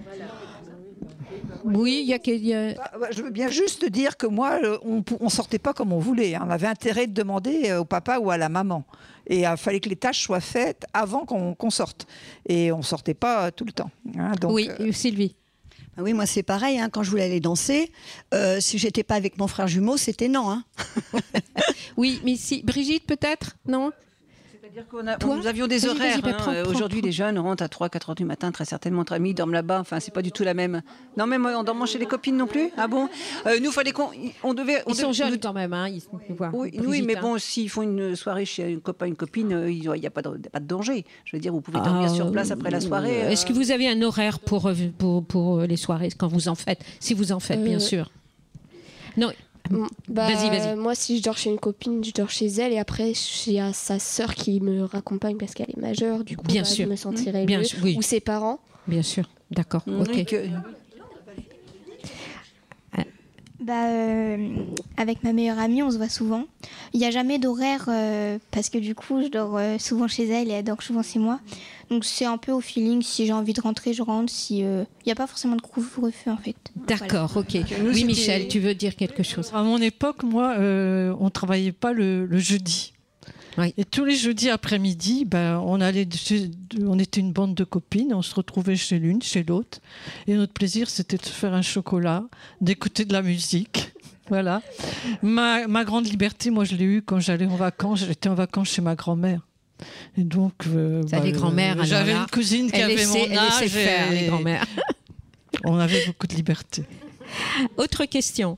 Oui, il y a, il y a- Bah, bah, je veux bien juste dire que moi, euh, on ne sortait pas comme on voulait. hein. On avait intérêt de demander euh, au papa ou à la maman. Et il fallait que les tâches soient faites avant qu'on qu'on sorte. Et on ne sortait pas euh, tout le temps. hein. Donc, oui, euh, Sylvie. Ah oui, moi c'est pareil, hein, quand je voulais aller danser, euh, si j'étais pas avec mon frère jumeau, c'était non. Hein. Oui, mais si Brigitte peut-être, non? C'est-à-dire qu'on a, Toi nous avions des Vas-y, horaires. vas-y, bah, hein. prends, Euh, prends, Aujourd'hui, prends. les jeunes rentrent à trois quatre heures du matin, très certainement entre amis, dorment là-bas. Enfin, c'est pas du tout la même. Non, même en dormant chez les copines non plus. Ah bon? euh, Nous, fallait qu'on, on devait. On Ils sont devait- jeunes nous- quand même, hein. Ils, voilà, Oui, oui, Brigitte, mais hein. bon, s'ils font une soirée chez un copain, une copine, euh, il n'y a pas de, pas de danger. Je veux dire, vous pouvez dormir Ah, sur place après la soirée. euh, euh. Est-ce que vous avez un horaire pour, euh, pour, pour les soirées, quand vous en faites? Si vous en faites, bien Euh, sûr. Non. Mm, Bah, Vas-y, vas-y. Moi, si je dors chez une copine, je dors chez elle. Et après, il y a sa sœur qui me raccompagne parce qu'elle est majeure. Du coup, Bien bah, sûr. je me sentirais Bien mieux. sûr, oui. Ou ses parents. Bien sûr, d'accord. Mm, Ok. oui, que- Bah, euh, avec ma meilleure amie, on se voit souvent. Il n'y a jamais d'horaire euh, parce que du coup, je dors euh, souvent chez elle et elle dort souvent chez moi. Donc c'est un peu au feeling. Si j'ai envie de rentrer, je rentre. Si il n'y a pas forcément de couvre-feu en fait. D'accord, ok. nous, Oui, c'était- Michel, tu veux dire quelque chose? À mon époque, moi, euh, on travaillait pas le, le jeudi. Et tous les jeudis après-midi, ben, on allait, chez- on était une bande de copines, on se retrouvait chez l'une, chez l'autre, et notre plaisir, c'était de se faire un chocolat, d'écouter de la musique. Voilà. Ma, ma grande liberté, moi, je l'ai eue quand j'allais en vacances. J'étais en vacances chez ma grand-mère. Et donc, euh, Ça, les bah, grands-mères, alors j'avais là, une cousine qui elles avait laissaient- mon elles âge. laissaient faire, et les grands-mères. On avait beaucoup de liberté. Autre question.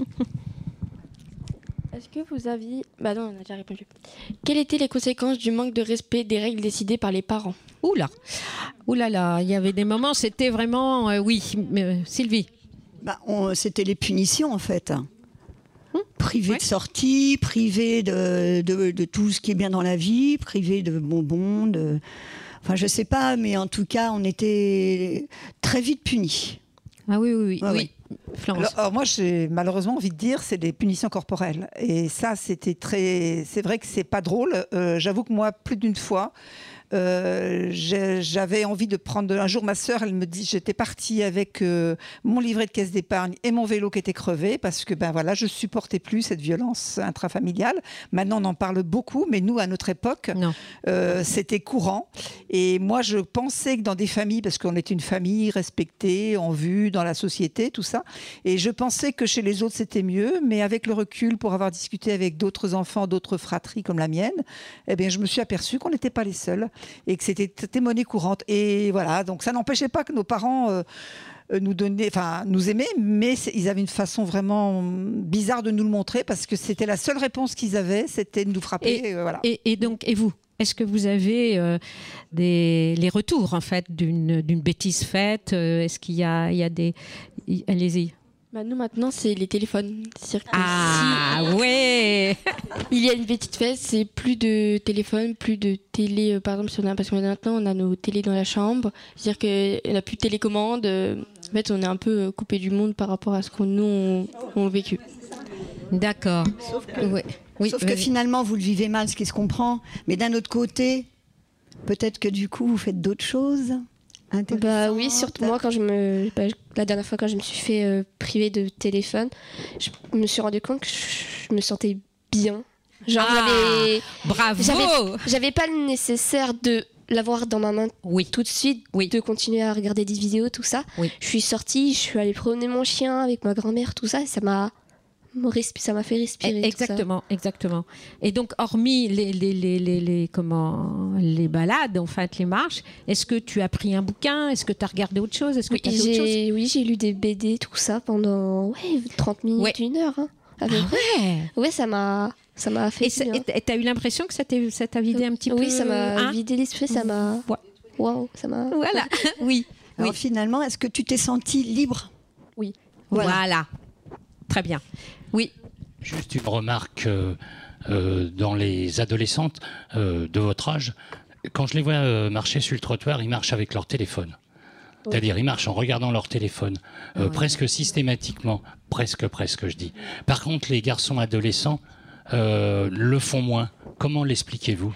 Est-ce que vous aviez... Bah non, on a déjà répondu. Quelles étaient les conséquences du manque de respect des règles décidées par les parents? Oula, oula là, il y avait des moments, c'était vraiment, euh, oui, mais, euh, Sylvie. Bah, on- c'était les punitions en fait. Privé de sortie, privé de, de, de tout ce qui est bien dans la vie, privé de bonbons, de... Enfin, je sais pas, mais en tout cas, on était très vite punis. Ah oui, oui, oui. Ouais, oui. ouais. Florence. Alors, alors moi, j'ai malheureusement envie de dire, c'est des punitions corporelles. Et ça, c'était très. C'est vrai que c'est pas drôle. Euh, J'avoue que moi, plus d'une fois, euh, j'ai- j'avais envie de prendre. Un jour, ma sœur, elle me dit, j'étais partie avec euh, mon livret de caisse d'épargne et mon vélo qui était crevé parce que ben voilà, je supportais plus cette violence intrafamiliale. Maintenant, on en parle beaucoup, mais nous, à notre époque, euh, c'était courant. Et moi, je pensais que dans des familles, parce qu'on était une famille respectée, en vue dans la société, tout ça, et je pensais que chez les autres c'était mieux, mais avec le recul, pour avoir discuté avec d'autres enfants, d'autres fratries comme la mienne, eh bien, je me suis aperçue qu'on n'était pas les seuls et que c'était c'était monnaie courante. Et voilà, donc ça n'empêchait pas que nos parents euh, euh, nous donnaient, enfin, nous aimaient, mais c'est- ils avaient une façon vraiment bizarre de nous le montrer parce que c'était la seule réponse qu'ils avaient, c'était de nous frapper. Et, euh, voilà. et, et donc, et vous, est-ce que vous avez euh, des, les retours en fait d'une d'une bêtise faite? euh, Est-ce qu'il y a, il y a des... y- Allez-y. Bah nous maintenant c'est les téléphones. C'est-à-dire que Ah si ouais. il y a une petite fête, c'est plus de téléphone, plus de télé. euh, par exemple, si on a, parce que maintenant on a nos télés dans la chambre. C'est-à-dire qu'on n'a plus de télécommande. euh, en fait, on est un peu euh, coupé du monde par rapport à ce qu'on nous on, on a vécu. D'accord. Sauf que, Ouais. Oui, sauf que vas-y. finalement, vous le vivez mal, ce qui se comprend. Mais d'un autre côté, peut-être que du coup, vous faites d'autres choses. Bah oui, surtout moi, quand je me, bah, la dernière fois quand je me suis fait euh, priver de téléphone, je me suis rendu compte que je me sentais bien. Genre, Ah, j'avais- bravo. j'avais- J'avais pas le nécessaire de l'avoir dans ma main oui. tout de suite, oui. de continuer à regarder des vidéos, tout ça. Oui. Je suis sortie, je suis allée promener mon chien avec ma grand-mère, tout ça, et ça m'a, ça m'a fait respirer. Exactement, tout ça. exactement. Et donc, hormis les, les, les, les, les, comment, les balades, en fait, les marches, est-ce que tu as pris un bouquin? Est-ce que tu as regardé autre chose? Est-ce que oui, tu as fait autre chose? Oui, j'ai lu des B D, tout ça, pendant ouais, trente minutes, ouais. une heure. Hein, à peu ah près. ouais Ouais, ça m'a... Ça m'a fait et tu as eu l'impression que ça t'a vidé un petit oui, peu? Oui, ça m'a hein vidé l'esprit, ça m'a... Waouh, ça m'a... Voilà, oui. Alors oui. finalement, est-ce que tu t'es sentie libre? Oui. Voilà. voilà. Très bien. Oui. Juste une remarque euh, euh, dans les adolescentes euh, de votre âge, quand je les vois euh, marcher sur le trottoir, ils marchent avec leur téléphone. Oui. C'est-à-dire, ils marchent en regardant leur téléphone, euh, oui. presque systématiquement, presque, presque, je dis. Par contre, les garçons adolescents euh, le font moins. Comment l'expliquez-vous?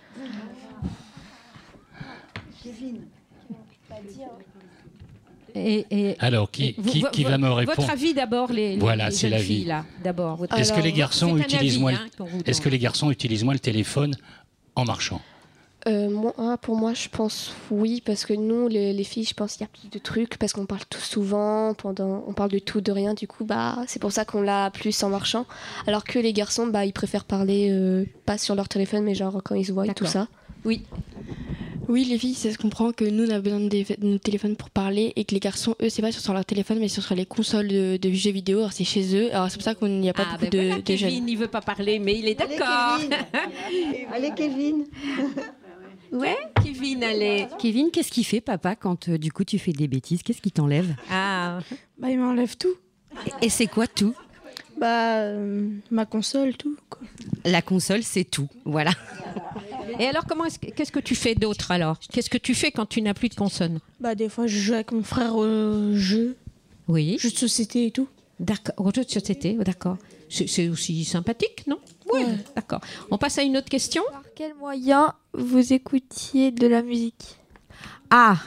Et, et, Alors, qui, vous, qui, qui va me répondre? Votre avis d'abord, les, voilà, les jeunes la filles, vie. là, d'abord. Est-ce que les garçons utilisent avis, moins, hein, est-ce que les garçons utilisent moins le téléphone en marchant? Euh, moi, pour moi, je pense oui, parce que nous, les, les filles, je pense qu'il y a plus de trucs, parce qu'on parle tout souvent, pendant, on parle de tout, de rien, du coup, bah, c'est pour ça qu'on l'a plus en marchant. Alors que les garçons, bah, ils préfèrent parler, euh, pas sur leur téléphone, mais genre quand ils se voient et tout ça. Oui. Oui, les filles, ça se comprend que nous, on a besoin de, de nos téléphones pour parler, et que les garçons, eux, c'est pas sur leur téléphone, mais sur les consoles de, de jeux vidéo, alors c'est chez eux, alors c'est pour ça qu'il n'y a pas ah, beaucoup ben de, voilà, de Kevin, jeunes. Kevin, il veut pas parler, mais il est d'accord. Allez, Kevin. Ouais, Kevin, allez. Kevin, qu'est-ce qu'il fait, papa, quand euh, du coup tu fais des bêtises? Qu'est-ce qu'il t'enlève? Ah, bah il m'enlève tout. Et, et c'est quoi tout? Bah euh, ma console, tout. Quoi. La console, c'est tout, voilà. Et alors, comment est-ce que, qu'est-ce que tu fais d'autre alors? Qu'est-ce que tu fais quand tu n'as plus de console? Bah des fois, je joue avec mon frère au jeu. Oui. Jeux de société et tout. D'accord, au jeu de société, d'accord. C'est, c'est aussi sympathique, non? Oui, ouais. D'accord. On passe à une autre question. Par quel moyen vous écoutiez de la musique? Ah,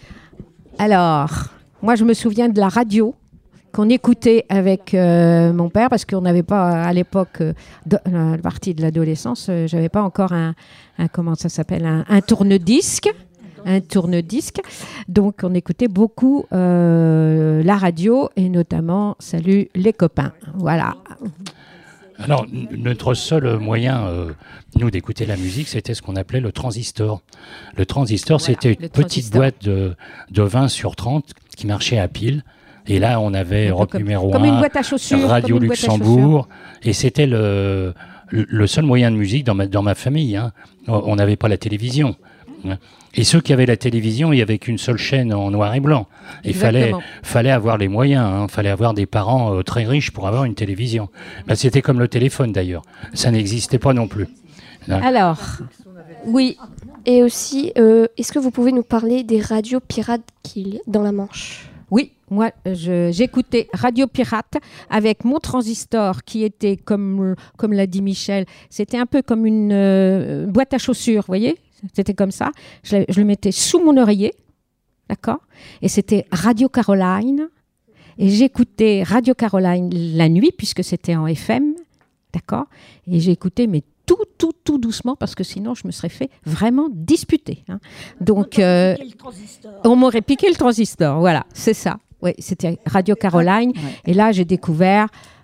alors, moi je me souviens de la radio qu'on écoutait avec euh, mon père, parce qu'on n'avait pas à l'époque, euh, de, la partie de l'adolescence, euh, j'avais pas encore un, un comment ça s'appelle, un, un tourne-disque. un tourne-disque. Donc, on écoutait beaucoup euh, la radio et notamment Salut les copains. Voilà. Alors, n- notre seul moyen, euh, nous, d'écouter la musique, c'était ce qu'on appelait le transistor. Le transistor, voilà, c'était une petite transistor. boîte de, de vingt sur trente qui marchait à pile. Et là, on avait Rock comme, numéro comme un, une boîte à chaussures, Radio comme une Luxembourg. Et c'était le, le, le seul moyen de musique dans ma, dans ma famille. Hein. On n'avait pas la télévision. Et ceux qui avaient la télévision, il n'y avait qu'une seule chaîne en noir et blanc. Il fallait, fallait avoir les moyens, il hein. fallait avoir des parents euh, très riches pour avoir une télévision. Ben, c'était comme le téléphone d'ailleurs, ça n'existait pas non plus. Hein. Alors, oui. Et aussi, euh, est-ce que vous pouvez nous parler des radios pirates qu'il y a dans la Manche ? Oui, moi je, j'écoutais Radio Pirate avec mon transistor qui était, comme, comme l'a dit Michel, c'était un peu comme une euh, boîte à chaussures, vous voyez ? C'était comme ça. Je le, je le mettais sous mon oreiller, d'accord ? Et c'était Radio Caroline. Et j'écoutais Radio Caroline la nuit, puisque c'était en F M, d'accord ? Et j'écoutais, mais tout, tout, tout doucement, parce que sinon, je me serais fait vraiment disputer. Hein. Donc, on, euh, on m'aurait piqué le transistor. Voilà, c'est ça. Oui, c'était Radio Caroline. Ouais. Et là, j'ai découvert,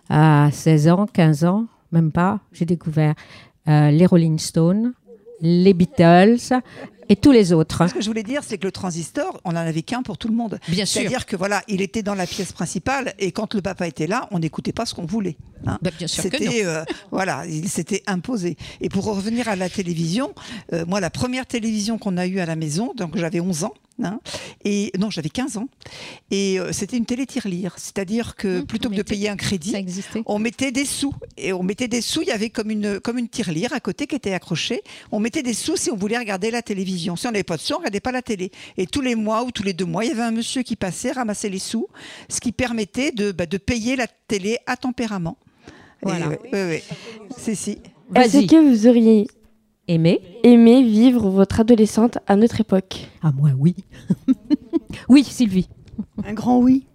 à seize ans, quinze ans, même pas, j'ai découvert euh, les Rolling Stones, les Beatles et tous les autres. Ce que je voulais dire, c'est que le transistor, on n'en avait qu'un pour tout le monde. Bien sûr. C'est-à-dire que voilà, il était dans la pièce principale et quand le papa était là, on n'écoutait pas ce qu'on voulait. Hein. Bah, bien sûr c'était, que non. Euh, voilà, il s'était imposé. Et pour revenir à la télévision, euh, moi, la première télévision qu'on a eue à la maison, donc j'avais onze ans. Hein, et non, j'avais quinze ans. Et euh, c'était une télé-tirelire. C'est-à-dire que mmh, plutôt que de payer un crédit, on mettait des sous. Et on mettait des sous, il y avait comme une, comme une tirelire à côté qui était accrochée. On mettait des sous si on voulait regarder la télévision. Si on n'avait pas de sous, on ne regardait pas la télé. Et tous les mois ou tous les deux mois, il y avait un monsieur qui passait, ramassait les sous, ce qui permettait de, bah, de payer la télé à tempérament. Voilà. Et, oui, oui, oui. C'est si. Est-ce que vous auriez aimé aimé vivre votre adolescente à notre époque? Ah, moi, oui. Oui, Sylvie. Un grand oui.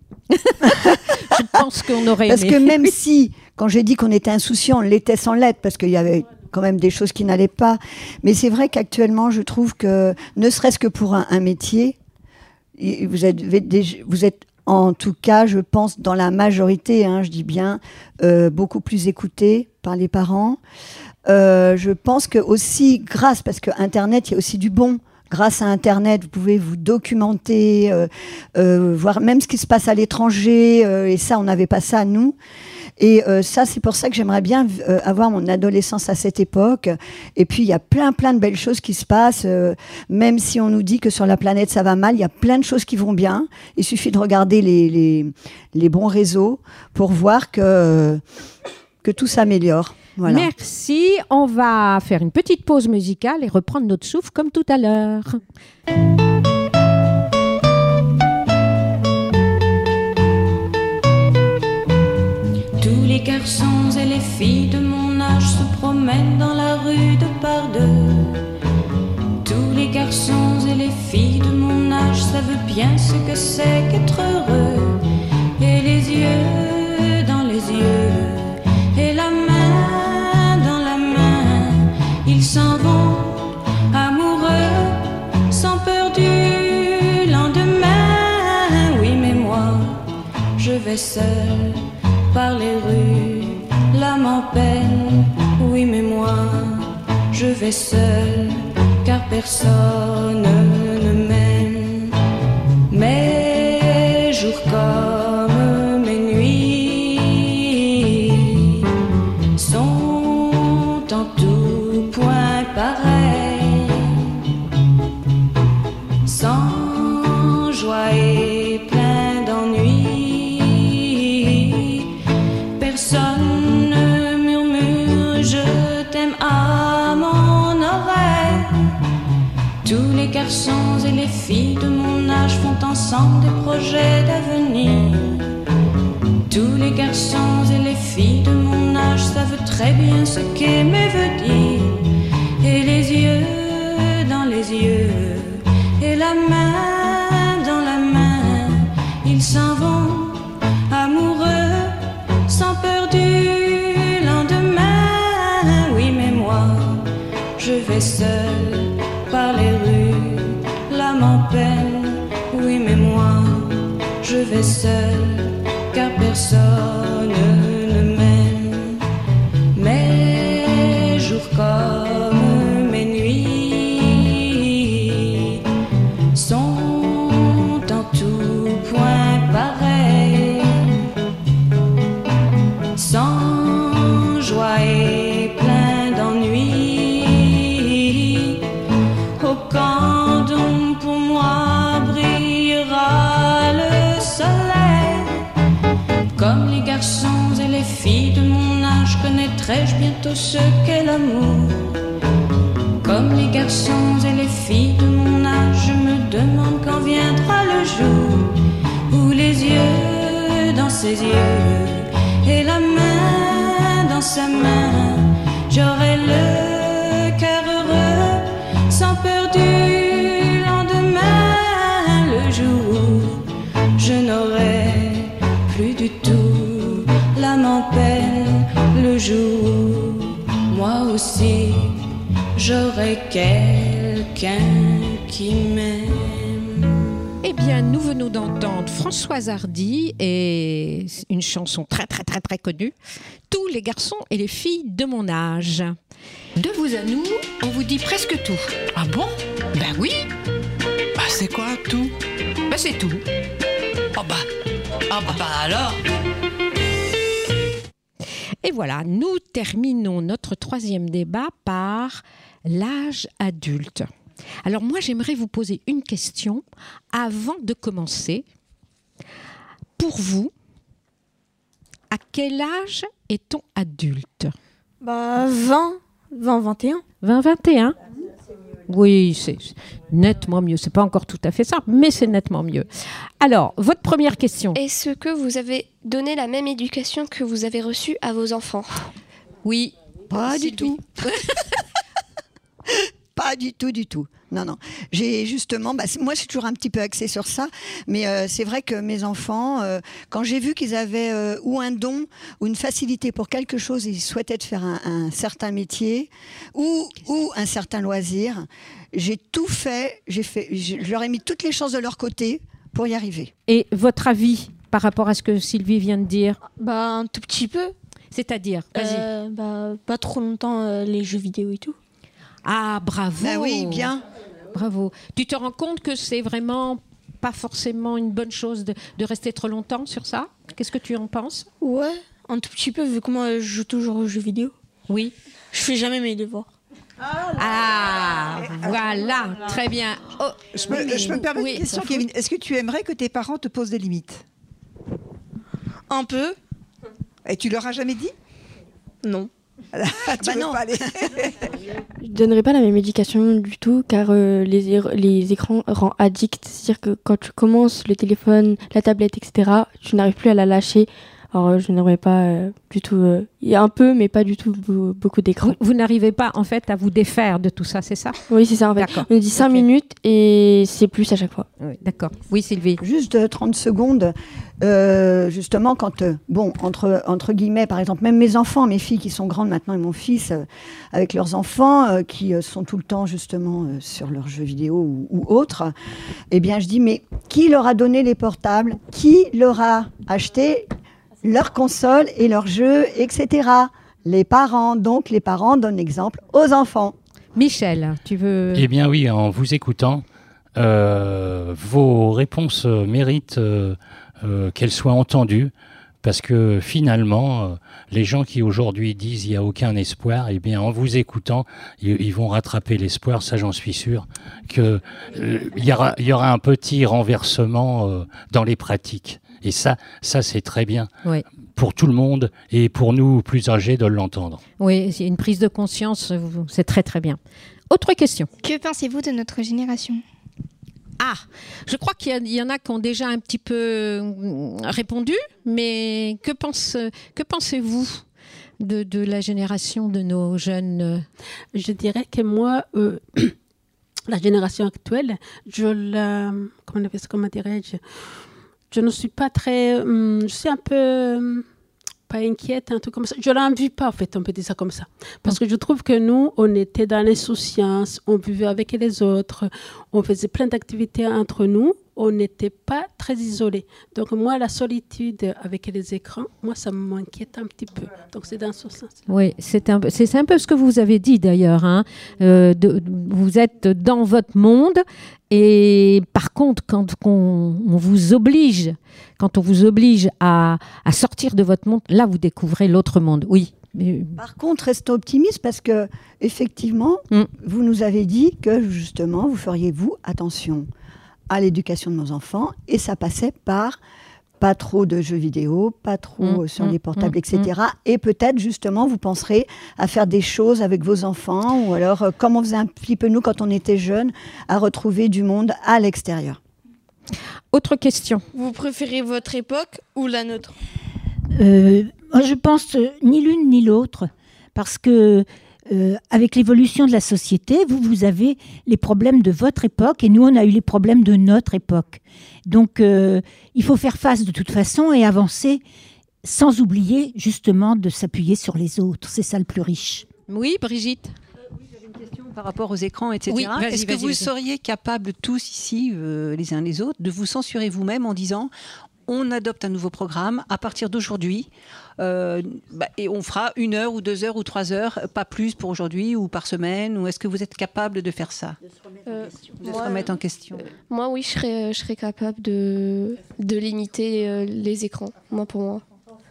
Je pense qu'on aurait parce aimé. Parce que même si, quand j'ai dit qu'on était insouciant, on l'était sans l'être, parce qu'il y avait quand même des choses qui n'allaient pas. Mais c'est vrai qu'actuellement, je trouve que, ne serait-ce que pour un, un métier, vous êtes, vous êtes en tout cas, je pense, dans la majorité, hein, je dis bien, euh, beaucoup plus écouté par les parents. Euh, je pense que aussi, grâce, parce que Internet, il y a aussi du bon. Grâce à Internet, vous pouvez vous documenter, euh, euh, voir même ce qui se passe à l'étranger. Euh, et ça, on n'avait pas ça, nous. Et euh, ça, c'est pour ça que j'aimerais bien euh, avoir mon adolescence à cette époque. Et puis, il y a plein, plein de belles choses qui se passent. Euh, même si on nous dit que sur la planète, ça va mal, il y a plein de choses qui vont bien. Il suffit de regarder les, les, les bons réseaux pour voir que, que tout s'améliore. Voilà. Merci. On va faire une petite pause musicale et reprendre notre souffle comme tout à l'heure. Tous les garçons et les filles de mon âge se promènent dans la rue de par deux. Tous les garçons et les filles de mon âge savent bien ce que c'est qu'être heureux. Et les yeux dans les yeux, et la main dans la main, ils s'en vont amoureux, sans peur du lendemain. Oui, mais moi, je vais seul par les rues, l'âme en peine. Oui, mais moi, je vais seul, car personne ne m'aime. Mes jours comme mes nuits sont en tout point pareils, sans joie et plein d'ennui. Personne ne murmure je t'aime à mon oreille. Tous les garçons et les filles de mon âge font ensemble des projets d'avenir. Tous les garçons et les filles de mon âge savent très bien ce qu'aimer veut dire. Et les yeux dans les yeux, et la main dans la main, ils s'en vont amoureux, sans peur du lendemain. Oui, mais moi, je vais seul par les rues, l'âme en peine. Oui, mais moi, je vais seul, car personne ne m'aime. Mes jours comme mes nuits sont en tout point pareils, sans joie et plein d'ennui. Oh, quand donc pour moi brillera le soleil, comme les garçons et les filles de mon âge, connaîtrai-je bientôt ce qu'est l'amour. Comme les garçons et les filles de mon âge, je me demande quand viendra le jour où les yeux dans ses yeux et la main dans sa main, j'aurai le cœur heureux, sans peur du lendemain. Le jour où je n'aurai plus du tout l'âme en peine, le jour où moi aussi j'aurai quelqu'un qui m'aime. Eh bien, nous venons d'entendre Françoise Hardy et une chanson très très très très connue, Tous les garçons et les filles de mon âge. De vous à nous, on vous dit presque tout. Ah bon? Ben oui. Bah c'est quoi tout? Ben c'est tout. Oh bah, ah bah, bah alors. Et voilà, nous terminons notre troisième débat par l'âge adulte. Alors moi, j'aimerais vous poser une question avant de commencer. Pour vous, à quel âge est-on adulte? Bah vingt, vingt, vingt et un. vingt, vingt et un? Oui, c'est nettement mieux. C'est pas encore tout à fait ça, mais c'est nettement mieux. Alors, votre première question. Est-ce que vous avez donné la même éducation que vous avez reçue à vos enfants? Oui. Pas du tout. Pas Pas du tout, du tout. Non, non. J'ai justement, bah, moi, je suis toujours un petit peu axée sur ça, mais euh, c'est vrai que mes enfants, euh, quand j'ai vu qu'ils avaient euh, ou un don ou une facilité pour quelque chose, ils souhaitaient de faire un, un certain métier ou, ou un certain loisir, j'ai tout fait, j'ai fait, je leur ai mis toutes les chances de leur côté pour y arriver. Et votre avis par rapport à ce que Sylvie vient de dire? Bah, un tout petit peu. C'est-à-dire, vas-y. Euh, bah, pas trop longtemps, euh, les jeux vidéo et tout. Ah, bravo. Bah oui, bien. Bravo. Tu te rends compte que c'est vraiment pas forcément une bonne chose de, de rester trop longtemps sur ça? Qu'est-ce que tu en penses? Ouais, un tout petit peu, vu que moi, je joue toujours aux jeux vidéo. Oui. Je fais jamais mes devoirs. Ah, voilà, très bien. Oh, Je peux, oui, je peux me permettre oui, une question, ça Kevin. Est-ce que tu aimerais que tes parents te posent des limites? Un peu. Et tu leur as jamais dit? Non. tu bah veux non. pas aller. Je ne donnerai pas la même éducation du tout car euh, les, é- les écrans rendent addict. C'est-à-dire que quand tu commences le téléphone, la tablette, et cetera, tu n'arrives plus à la lâcher. Alors euh, je n'aimerais pas euh, du tout... euh, Il y a un peu, mais pas du tout be- beaucoup d'écrans. Vous, vous n'arrivez pas en fait à vous défaire de tout ça, c'est ça? Oui, c'est ça en fait. D'accord. On nous dit cinq Ok. minutes et c'est plus à chaque fois. Oui, d'accord. Oui, Sylvie. Juste euh, trente secondes, euh, justement, quand, euh, bon, entre, entre guillemets, par exemple, même mes enfants, mes filles qui sont grandes maintenant et mon fils, euh, avec leurs enfants euh, qui euh, sont tout le temps, justement, euh, sur leurs jeux vidéo ou, ou autres, eh bien, je dis, mais qui leur a donné les portables? Qui leur a acheté leurs consoles et leurs jeux, et cetera. Les parents. Donc, les parents donnent l'exemple aux enfants. Michel, tu veux... Eh bien oui, en vous écoutant, euh, vos réponses euh, méritent euh, euh, qu'elles soient entendues, parce que finalement, euh, les gens qui aujourd'hui disent il n'y a aucun espoir, eh bien en vous écoutant, ils, ils vont rattraper l'espoir, ça j'en suis sûr, qu'il euh, y, aura, y aura un petit renversement euh, dans les pratiques. Et ça, ça c'est très bien Oui. pour tout le monde et pour nous plus âgés de l'entendre. Oui, c'est une prise de conscience, vous- c'est très très bien. Autre question. Que pensez-vous de notre génération? Ah, je crois qu'il y, a- il y en a qui ont déjà un petit peu hum, répondu, mais que, pense, que pensez-vous de, de la génération de nos jeunes euh, Je dirais que moi, euh, la génération actuelle, je la... Comment, comment dirais-je? Je ne suis pas très... hum, je suis un peu... hum, pas inquiète, un truc comme ça. Je l'envie pas, en fait, on peut dire ça comme ça. Parce que je trouve que nous, on était dans l'insouciance, on vivait avec les autres, on faisait plein d'activités entre nous, on n'était pas très isolés. Donc moi, la solitude avec les écrans, moi, ça m'inquiète un petit peu. Donc c'est dans ce sens. Oui, c'est un, peu- c'est c'est un peu ce que vous avez dit d'ailleurs. Hein. Euh, de- de- vous êtes dans votre monde et par contre, quand on, on vous oblige, quand on vous oblige à, à sortir de votre monde, là, vous découvrez l'autre monde. Oui. Mais- Par contre, restez optimiste parce que, effectivement, vous nous avez dit que, justement, vous feriez, vous, attention à l'éducation de nos enfants et ça passait par pas trop de jeux vidéo, pas trop Mm, sur mm, les portables, mm, et cetera. Et peut-être, justement, vous penserez à faire des choses avec vos enfants ou alors, euh, comme on faisait un petit peu nous quand on était jeunes, à retrouver du monde à l'extérieur. Autre question. Vous préférez votre époque ou la nôtre? Euh, moi, je pense euh, ni l'une ni l'autre, parce que euh, avec l'évolution de la société, vous, vous avez les problèmes de votre époque et nous, on a eu les problèmes de notre époque. Donc, euh, il faut faire face de toute façon et avancer sans oublier justement de s'appuyer sur les autres. C'est ça le plus riche. Oui, Brigitte. Par rapport aux écrans, et cetera. Oui, vas-y, Est-ce que vas-y, vous vas-y. seriez capables tous ici, euh, les uns les autres, de vous censurer vous-même en disant on adopte un nouveau programme à partir d'aujourd'hui euh, bah, et on fera une heure ou deux heures ou trois heures, pas plus pour aujourd'hui ou par semaine, ou est-ce que vous êtes capable de faire ça? Euh, De se moi, remettre en question. Moi, oui, je serais, je serais capable de, de limiter euh, les écrans, moi pour moi.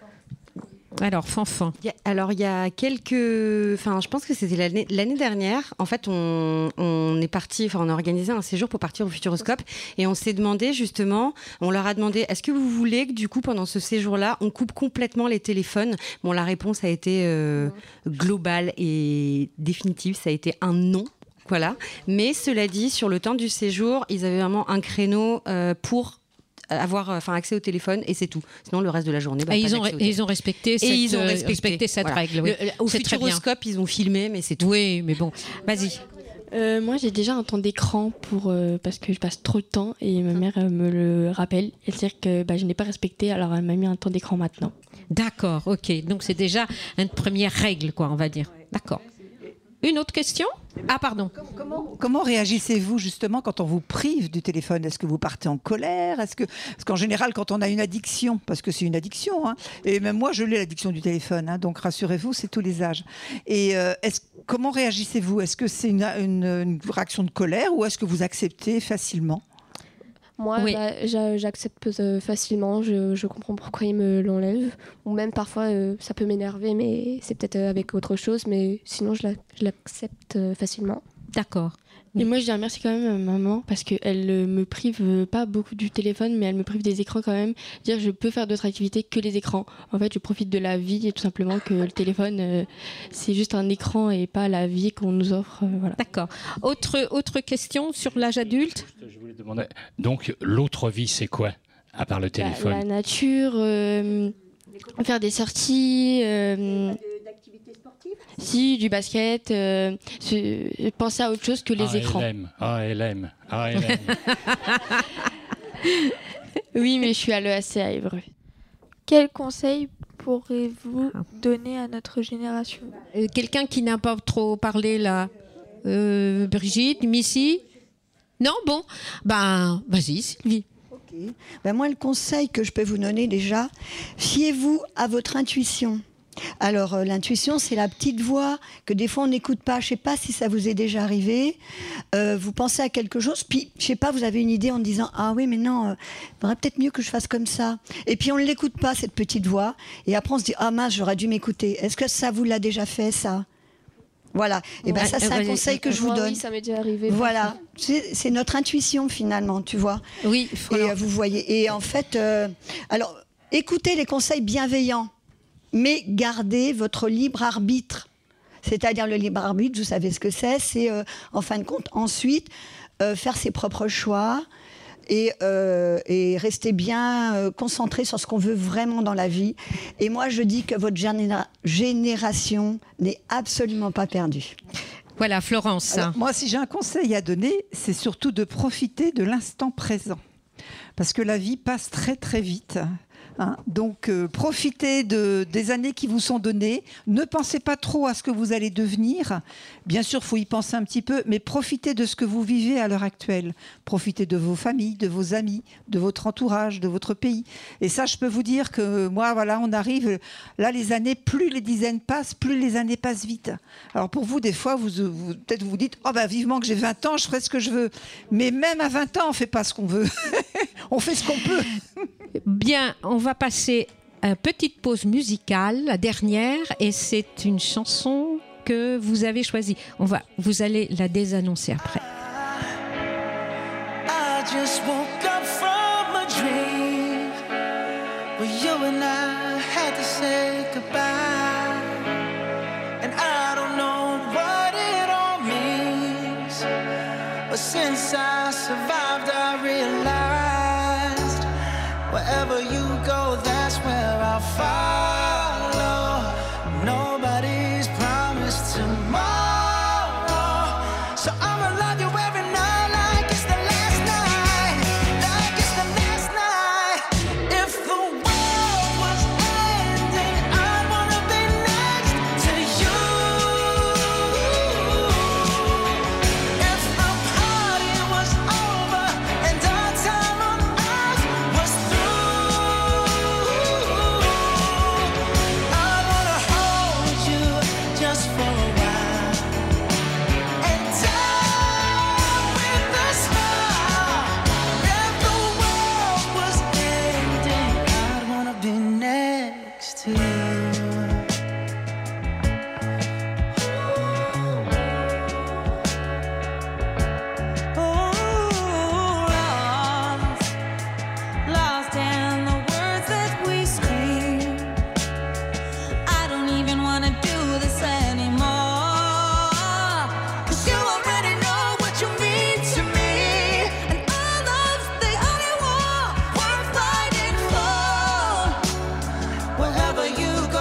Alors, Fanfan. Il y a- Alors, il y a quelques... Enfin, je pense que c'était l'année l'année dernière. En fait, on, on est parti... Enfin, on a organisé un séjour pour partir au Futuroscope. Et on s'est demandé, justement... On leur a demandé, est-ce que vous voulez que, du coup, pendant ce séjour-là, on coupe complètement les téléphones? Bon, la réponse a été euh, globale et définitive. Ça a été un non. Voilà. Mais cela dit, sur le temps du séjour, ils avaient vraiment un créneau euh, pour avoir enfin accès au téléphone et c'est tout. Sinon le reste de la journée bah, Et pas ils ont, d'accès au et ils ont respecté et cette, ils ont euh, respecté, respecté cette voilà. règle. Oui. Le- le- au C'est très bien. Futuroscope, ils ont filmé, mais c'est tout. Oui, mais bon, vas-y. Euh, moi, j'ai déjà un temps d'écran pour euh, parce que je passe trop de temps et ma mère euh, me le rappelle. Elle dit que bah, je n'ai pas respecté, alors elle m'a mis un temps d'écran maintenant. D'accord, ok. Donc c'est déjà une première règle, quoi, on va dire. D'accord. Une autre question ? Ah, pardon. Comment, comment réagissez-vous justement quand on vous prive du téléphone ? Est-ce que vous partez en colère ? Est-ce que, parce qu'en général, quand on a une addiction, parce que c'est une addiction, hein, et même moi je l'ai l'addiction du téléphone, hein, donc rassurez-vous, c'est tous les âges. Et euh, est-ce, comment réagissez-vous ? Est-ce que c'est une, une, une réaction de colère ou est-ce que vous acceptez facilement ? Moi, Oui. bah, j'a- j'accepte euh, facilement, je, je comprends pourquoi il me l'enlève. Ou même parfois, euh, ça peut m'énerver, mais c'est peut-être euh, avec autre chose, mais sinon, je la- je l'accepte euh, facilement. D'accord. Et moi, je dis merci quand même à ma maman parce qu'elle ne me prive euh, pas beaucoup du téléphone, mais elle me prive des écrans quand même. Dire je peux faire d'autres activités que les écrans. En fait, je profite de la vie et tout simplement que le téléphone, euh, c'est juste un écran et pas la vie qu'on nous offre. euh, voilà. D'accord. Autre, autre question sur l'âge adulte ? Je voulais demander, donc l'autre vie, c'est quoi, à part le La, téléphone? la nature, euh, faire des sorties. euh, Si, du basket, euh, se- penser à autre chose que les Ah, écrans. elle aime. Ah, elle aime. Ah, elle aime. Oui, mais je suis à l'E A C à Évreux. Quel conseil pourrez-vous donner à notre génération ? Euh, Quelqu'un qui n'a pas trop parlé là ? Euh, Brigitte, Missy ? Non, bon. Ben, vas-y, Sylvie. Ben moi, le conseil que je peux vous donner déjà, fiez-vous à votre intuition. Alors, euh, l'intuition, c'est la petite voix que des fois on n'écoute pas. Je ne sais pas si ça vous est déjà arrivé. Euh, vous pensez à quelque chose, puis je ne sais pas, vous avez une idée en disant ah oui, mais non, il euh, faudrait peut-être mieux que je fasse comme ça. Et puis on ne l'écoute pas cette petite voix. Et après on se dit ah mince, j'aurais dû m'écouter. Est-ce que ça vous l'a déjà fait ça ? Voilà. Et ben Ouais, ça, c'est ouais, un conseil que je vous moi, donne. Oui, ça m'est déjà arrivé. Voilà, c'est c'est notre intuition finalement, tu vois. Oui. Et euh, vous voyez. Et en fait, euh, alors, écoutez les conseils bienveillants, mais gardez votre libre arbitre. C'est-à-dire le libre arbitre, vous savez ce que c'est, c'est euh, en fin de compte ensuite euh, faire ses propres choix et, euh, et rester bien euh, concentré sur ce qu'on veut vraiment dans la vie. Et moi, je dis que votre généra- génération n'est absolument pas perdue. Voilà, Florence. Alors, moi, si j'ai un conseil à donner, c'est surtout de profiter de l'instant présent. Parce que la vie passe très très vite. Hein. Donc, euh, profitez de, des années qui vous sont données. Ne pensez pas trop à ce que vous allez devenir. Bien sûr, il faut y penser un petit peu, mais profitez de ce que vous vivez à l'heure actuelle. Profitez de vos familles, de vos amis, de votre entourage, de votre pays. Et ça, je peux vous dire que moi, voilà, on arrive... Là, les années, plus les dizaines passent, plus les années passent vite. Alors, pour vous, des fois, vous, vous, peut-être vous vous dites « Oh, bah, vivement que j'ai vingt ans, je ferai ce que je veux. » Mais même à vingt ans, on ne fait pas ce qu'on veut. On fait ce qu'on peut. Bien, on va passer à une petite pause musicale, la dernière, et c'est une chanson que vous avez choisie. On va, vous allez la désannoncer après. I just woke up from a dream where you and I had to say goodbye, and I don't know what it all means, but since I survived I realized wherever you go, that's where I'll follow. Nobody's promised tomorrow, so I'ma love you every night like it's the last night, like it's the last night. If the world was ending, I'd wanna be next to you. If the party was over and our time on earth was through, I wanna hold you just for a while and die with a smile. If the world was ending, I'd wanna be next to you. Lost, lost in the words that we scream. I don't even wanna do this anymore, 'cause you already know what you mean to me, and all love's the only war worth fighting for. Wherever you go,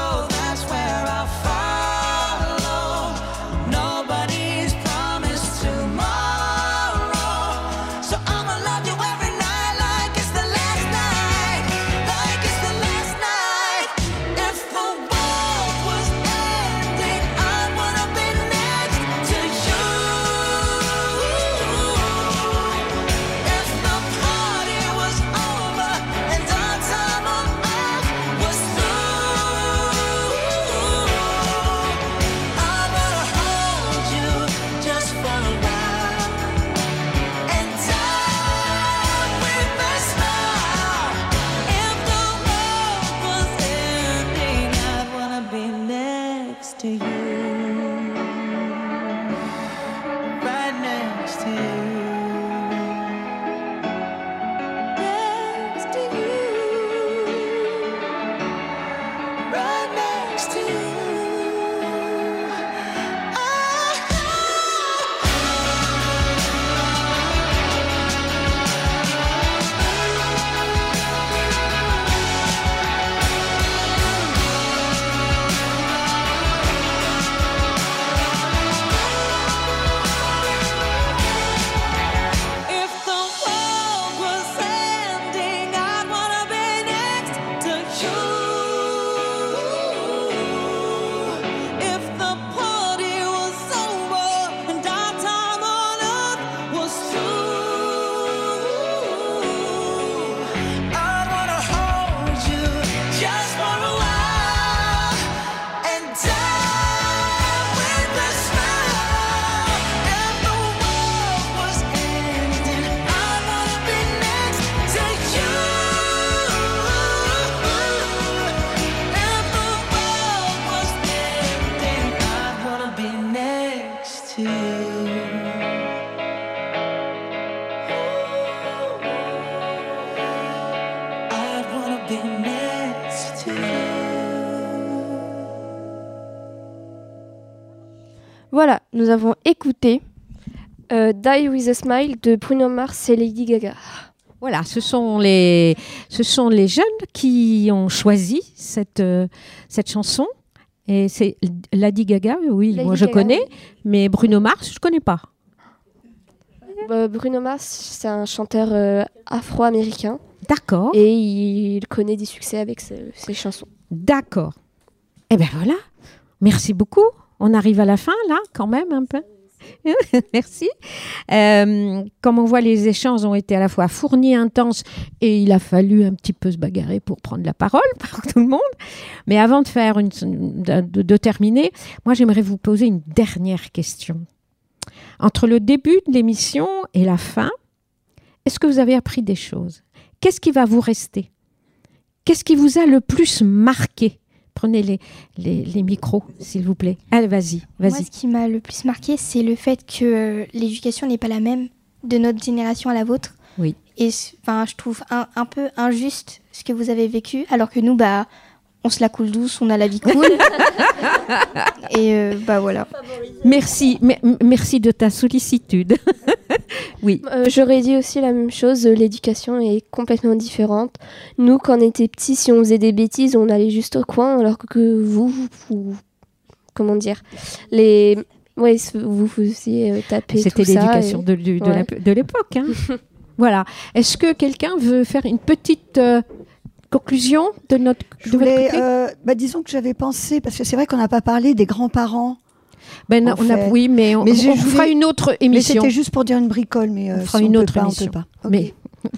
Voilà, nous avons écouté euh, Die With A Smile de Bruno Mars et Lady Gaga. Voilà, ce sont les, ce sont les jeunes qui ont choisi cette, euh, cette chanson. Et c'est Lady Gaga, oui, Lady moi je Gaga, connais, oui. mais Bruno Mars, je ne connais pas. Euh, Bruno Mars, c'est un chanteur euh, afro-américain. D'accord. Et il connaît des succès avec ce- ses chansons. D'accord. Eh bien voilà, merci beaucoup. On arrive à la fin, là, quand même, un peu. Merci. Euh, comme on voit, les échanges ont été à la fois fournis, intenses, et il a fallu un petit peu se bagarrer pour prendre la parole par tout le monde. Mais avant de faire une, de, de- de terminer, moi j'aimerais vous poser une dernière question. Entre le début de l'émission et la fin, est-ce que vous avez appris des choses? Qu'est-ce qui va vous rester? Qu'est-ce qui vous a le plus marqué? Prenez les, les, les micros, s'il vous plaît. Allez, vas-y, Moi, vas-y. ce qui m'a le plus marqué, c'est le fait que euh, l'éducation n'est pas la même de notre génération à la vôtre. Oui. Et enfin, je trouve un, un peu injuste ce que vous avez vécu, alors que nous, bah, on se la coule douce, on a la vie cool. Et euh, bah voilà. Merci, me- merci de ta sollicitude. Oui. Euh, J'aurais dit aussi la même chose, euh, l'éducation est complètement différente. Nous, quand on était petits, si on faisait des bêtises, on allait juste au coin, alors que vous, vous, vous- comment dire, les... ouais, vous faisiez euh, taper C'était tout ça, l'éducation et- de, du- de ouais. la- de l'époque. hein. Voilà. Est-ce que quelqu'un veut faire une petite euh, conclusion de notre Je de votre voulais, côté euh, bah, disons que j'avais pensé, parce que c'est vrai qu'on n'a pas parlé des grands-parents. Ben, en on a- fait. oui, mais on- j'ai- on je fera une autre Mais émission. c'était juste pour dire une bricole, mais euh, On fera si une peut autre pas, émission. on peut pas. Ok. Mais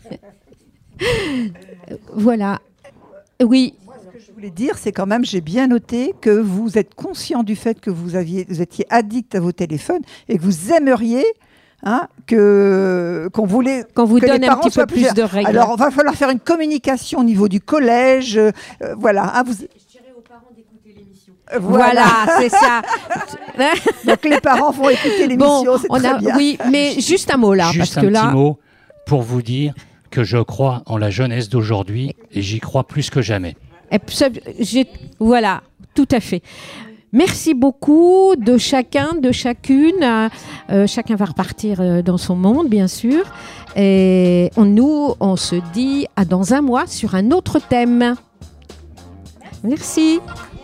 voilà. Oui. Ce que je voulais dire, c'est quand même, j'ai bien noté que vous êtes conscient du fait que vous, aviez, vous étiez addict à vos téléphones et que vous aimeriez hein, que qu'on voulait qu'on vous que les donne un parents petit soient peu plus de règles. Alors, il va falloir faire une communication au niveau du collège. euh, voilà. hein, vous... Voilà, c'est ça. Donc les parents vont écouter l'émission, Bon, c'est on très a- bien. Oui, mais juste un mot là, Juste parce un que petit là, mot pour vous dire que je crois en la jeunesse d'aujourd'hui et j'y crois plus que jamais. Absol- j'ai- Voilà, tout à fait. Merci beaucoup de chacun, de chacune. Euh, euh, chacun va repartir euh, dans son monde, bien sûr. Et on, nous, on se dit à dans un mois sur un autre thème. Merci.